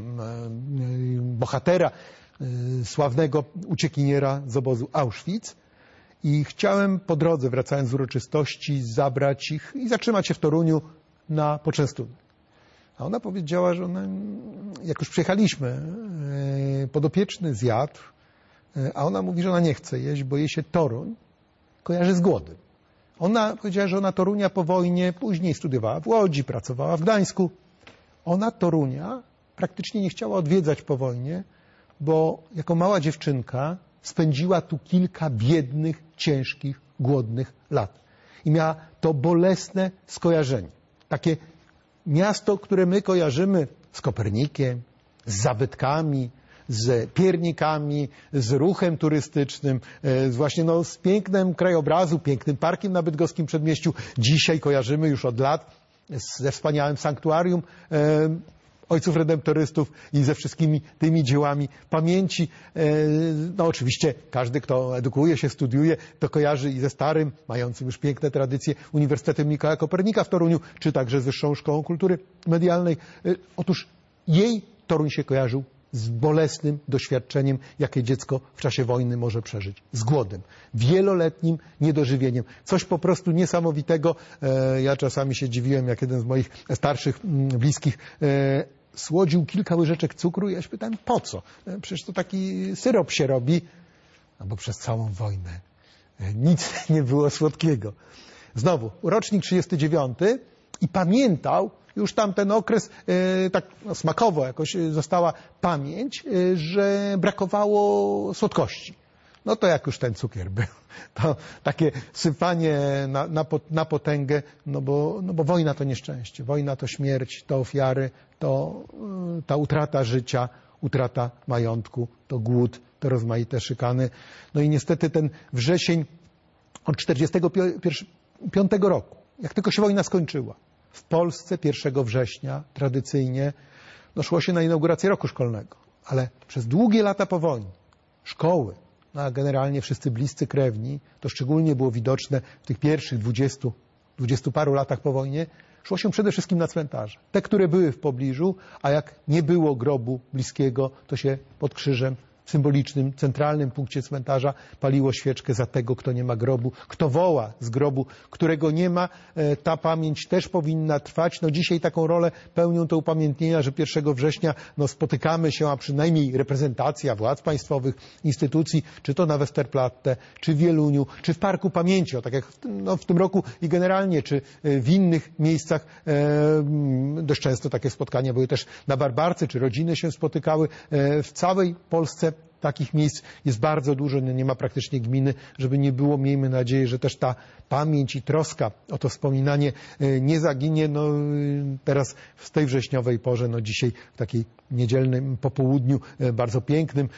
Speaker 2: bohatera, e, sławnego uciekiniera z obozu Auschwitz. I chciałem po drodze, wracając z uroczystości, zabrać ich i zatrzymać się w Toruniu na poczęstunek. A ona powiedziała, że ona, jak już przyjechaliśmy, podopieczny zjadł, a ona mówi, że ona nie chce jeść, bo jej się Toruń kojarzy z głodem. Ona powiedziała, że ona Torunia po wojnie, później studiowała w Łodzi, pracowała w Gdańsku. Ona Torunia praktycznie nie chciała odwiedzać po wojnie, bo jako mała dziewczynka spędziła tu kilka biednych, ciężkich, głodnych lat. I miała to bolesne skojarzenie. Takie miasto, które my kojarzymy z Kopernikiem, z zabytkami, z piernikami, z ruchem turystycznym, z właśnie no, z pięknem krajobrazu, pięknym parkiem na bydgoskim przedmieściu. Dzisiaj kojarzymy już od lat ze wspaniałym sanktuarium e, ojców redemptorystów i ze wszystkimi tymi dziełami pamięci. E, no oczywiście każdy, kto edukuje się, studiuje, to kojarzy i ze starym, mającym już piękne tradycje, Uniwersytetem Mikołaja Kopernika w Toruniu, czy także z Wyższą Szkołą Kultury Medialnej. E, otóż jej Toruń się kojarzył z bolesnym doświadczeniem, jakie dziecko w czasie wojny może przeżyć. Z głodem, wieloletnim niedożywieniem. Coś po prostu niesamowitego. Ja czasami się dziwiłem, jak jeden z moich starszych bliskich słodził kilka łyżeczek cukru i ja się pytałem, po co? Przecież to taki syrop się robi. No bo przez całą wojnę nic nie było słodkiego. Znowu, rocznik trzydziesty dziewiąty i pamiętał, już tam ten okres, e, tak no, smakowo jakoś została pamięć, e, że brakowało słodkości. No to jak już ten cukier był, to takie sypanie na, na, na potęgę, no bo, no bo wojna to nieszczęście, wojna to śmierć, to ofiary, to y, ta utrata życia, utrata majątku, to głód, to rozmaite szykany. No i niestety ten wrzesień od czterdziestego piątego roku, jak tylko się wojna skończyła, w Polsce pierwszego września tradycyjnie no, szło się na inaugurację roku szkolnego, ale przez długie lata po wojnie szkoły, no, a generalnie wszyscy bliscy krewni, to szczególnie było widoczne w tych pierwszych dwudziestu, dwudziestu paru latach po wojnie, szło się przede wszystkim na cmentarze. Te, które były w pobliżu, a jak nie było grobu bliskiego, to się pod krzyżem w symbolicznym, centralnym punkcie cmentarza paliło świeczkę za tego, kto nie ma grobu. Kto woła z grobu, którego nie ma, ta pamięć też powinna trwać. No dzisiaj taką rolę pełnią te upamiętnienia, że pierwszego września no, spotykamy się, a przynajmniej reprezentacja władz państwowych, instytucji, czy to na Westerplatte, czy w Wieluniu, czy w Parku Pamięci, o, tak jak w tym, no, w tym roku i generalnie, czy w innych miejscach. E, dość często takie spotkania były też na Barbarce, czy rodziny się spotykały. E, w całej Polsce takich miejsc jest bardzo dużo, nie ma praktycznie gminy, żeby nie było. Miejmy nadzieję, że też ta pamięć i troska o to wspominanie nie zaginie. No, teraz w tej wrześniowej porze, no dzisiaj w takiej niedzielnym popołudniu, bardzo pięknym,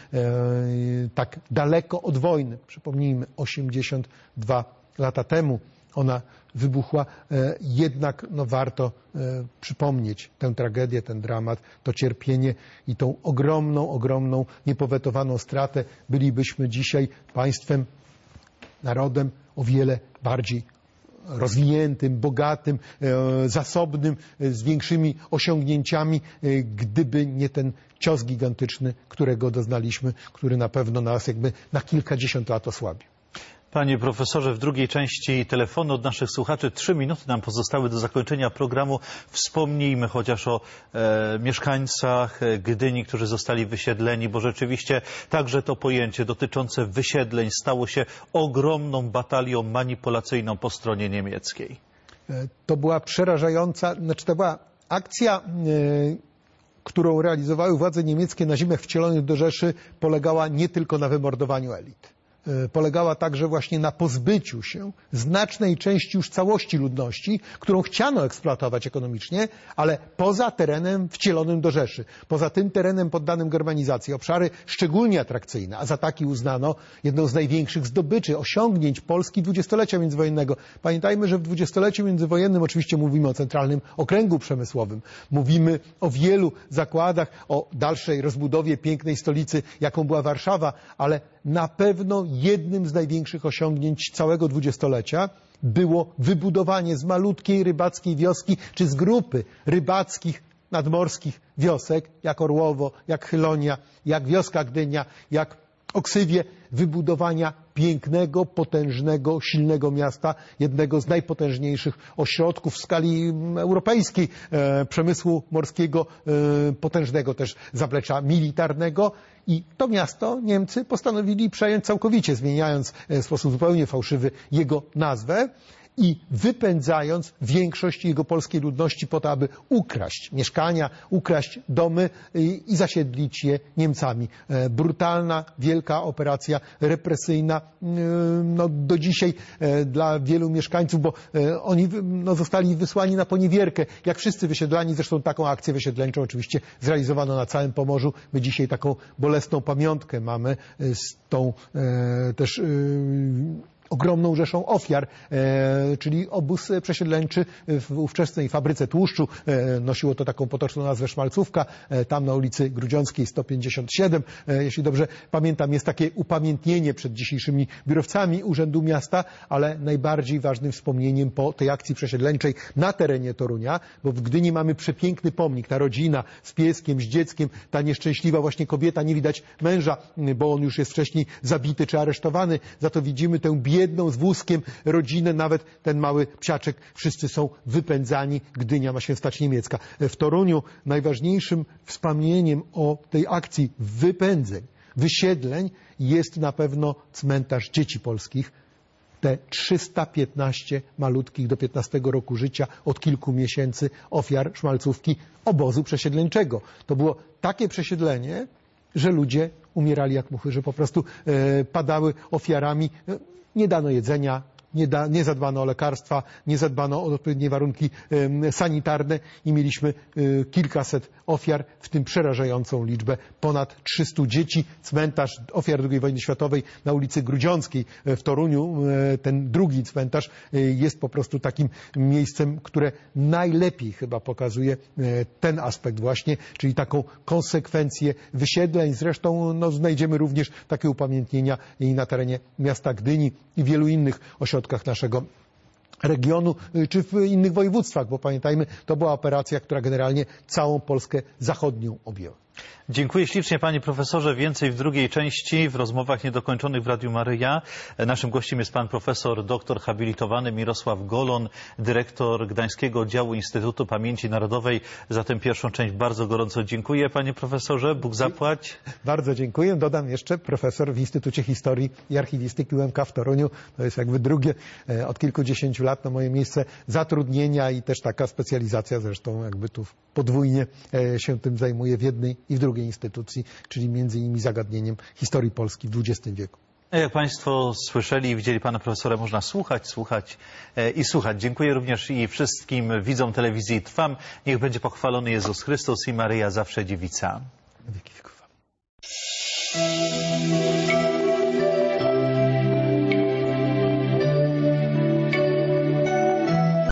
Speaker 2: tak daleko od wojny, przypomnijmy, osiemdziesiąt dwa lata temu ona wybuchła, jednak no, warto przypomnieć tę tragedię, ten dramat, to cierpienie i tą ogromną, ogromną, niepowetowaną stratę. Bylibyśmy dzisiaj państwem, narodem o wiele bardziej rozwiniętym, bogatym, zasobnym, z większymi osiągnięciami, gdyby nie ten cios gigantyczny, którego doznaliśmy, który na pewno nas jakby na kilkadziesiąt lat osłabił.
Speaker 1: Panie profesorze, w drugiej części telefonu od naszych słuchaczy trzy minuty nam pozostały do zakończenia programu. Wspomnijmy chociaż o e, mieszkańcach Gdyni, którzy zostali wysiedleni, bo rzeczywiście także to pojęcie dotyczące wysiedleń stało się ogromną batalią manipulacyjną po stronie niemieckiej.
Speaker 2: To była przerażająca, znaczy to była akcja, e, którą realizowały władze niemieckie na ziemiach wcielonych do Rzeszy, polegała nie tylko na wymordowaniu elit. Polegała także właśnie na pozbyciu się znacznej części już całości ludności, którą chciano eksploatować ekonomicznie, ale poza terenem wcielonym do Rzeszy, poza tym terenem poddanym germanizacji, obszary szczególnie atrakcyjne, a za taki uznano jedną z największych zdobyczy, osiągnięć Polski dwudziestolecia międzywojennego. Pamiętajmy, że w dwudziestoleciu międzywojennym oczywiście mówimy o centralnym okręgu przemysłowym, mówimy o wielu zakładach, o dalszej rozbudowie pięknej stolicy, jaką była Warszawa, ale na pewno jednym z największych osiągnięć całego dwudziestolecia było wybudowanie z malutkiej rybackiej wioski, czy z grupy rybackich, nadmorskich wiosek, jak Orłowo, jak Chylonia, jak wioska Gdynia, jak Oksywie, wybudowania pięknego, potężnego, silnego miasta, jednego z najpotężniejszych ośrodków w skali europejskiej e, przemysłu morskiego, e, potężnego też zaplecza militarnego. I to miasto Niemcy postanowili przejąć całkowicie, zmieniając w sposób zupełnie fałszywy jego nazwę i wypędzając większość jego polskiej ludności po to, aby ukraść mieszkania, ukraść domy i, i zasiedlić je Niemcami. E, brutalna, wielka operacja represyjna, e, no, do dzisiaj e, dla wielu mieszkańców, bo e, oni no, zostali wysłani na poniewierkę, jak wszyscy wysiedlani. Zresztą taką akcję wysiedleńczą oczywiście zrealizowano na całym Pomorzu. My dzisiaj taką bolesną pamiątkę mamy z tą e, też e, ogromną rzeszą ofiar, e, czyli obóz przesiedleńczy w ówczesnej fabryce tłuszczu. E, nosiło to taką potoczną nazwę Szmalcówka. E, tam na ulicy Grudziąckiej sto pięćdziesiąt siedem. E, jeśli dobrze pamiętam, jest takie upamiętnienie przed dzisiejszymi biurowcami Urzędu Miasta, ale najbardziej ważnym wspomnieniem po tej akcji przesiedleńczej na terenie Torunia, bo w Gdyni mamy przepiękny pomnik, ta rodzina z pieskiem, z dzieckiem, ta nieszczęśliwa właśnie kobieta, nie widać męża, bo on już jest wcześniej zabity czy aresztowany. Za to widzimy tę biedę, jedną z wózkiem rodzinę, nawet ten mały psiaczek, wszyscy są wypędzani, Gdynia ma się stać niemiecka. W Toruniu najważniejszym wspomnieniem o tej akcji wypędzeń, wysiedleń jest na pewno cmentarz dzieci polskich. Te trzysta piętnaście malutkich do piętnastego roku życia od kilku miesięcy ofiar szmalcówki obozu przesiedleńczego. To było takie przesiedlenie, że ludzie umierali jak muchy, że po prostu e, padały ofiarami. Nie dano jedzenia, nie, da, nie zadbano o lekarstwa, nie zadbano o odpowiednie warunki e, sanitarne i mieliśmy e, kilkaset ofiar, w tym przerażającą liczbę ponad trzystu dzieci. Cmentarz ofiar drugiej wojny światowej na ulicy Grudziąckiej w Toruniu, e, ten drugi cmentarz e, jest po prostu takim miejscem, które najlepiej chyba pokazuje e, ten aspekt właśnie, czyli taką konsekwencję wysiedleń. Zresztą no, znajdziemy również takie upamiętnienia i na terenie miasta Gdyni i wielu innych ośrodkach naszego regionu, czy w innych województwach, bo pamiętajmy, to była operacja, która generalnie całą Polskę zachodnią objęła.
Speaker 1: Dziękuję ślicznie panie profesorze. Więcej w drugiej części w rozmowach niedokończonych w Radiu Maryja. Naszym gościem jest pan profesor doktor habilitowany Mirosław Golon, dyrektor Gdańskiego Oddziału Instytutu Pamięci Narodowej. Za tę pierwszą część bardzo gorąco dziękuję panie profesorze. Bóg zapłać.
Speaker 2: Bardzo dziękuję. Dodam jeszcze profesor w Instytucie Historii i Archiwistyki U M K w Toruniu. To jest jakby drugie od kilkudziesięciu lat na moje miejsce zatrudnienia i też taka specjalizacja, zresztą jakby tu podwójnie się tym zajmuję w jednej i w drugiej instytucji, czyli między innymi zagadnieniem historii Polski w dwudziestym wieku.
Speaker 1: Jak państwo słyszeli i widzieli pana profesora, można słuchać, słuchać i słuchać. Dziękuję również i wszystkim widzom telewizji Trwam. Niech będzie pochwalony Jezus Chrystus i Maryja zawsze dziewica.
Speaker 2: Na wieki wieków.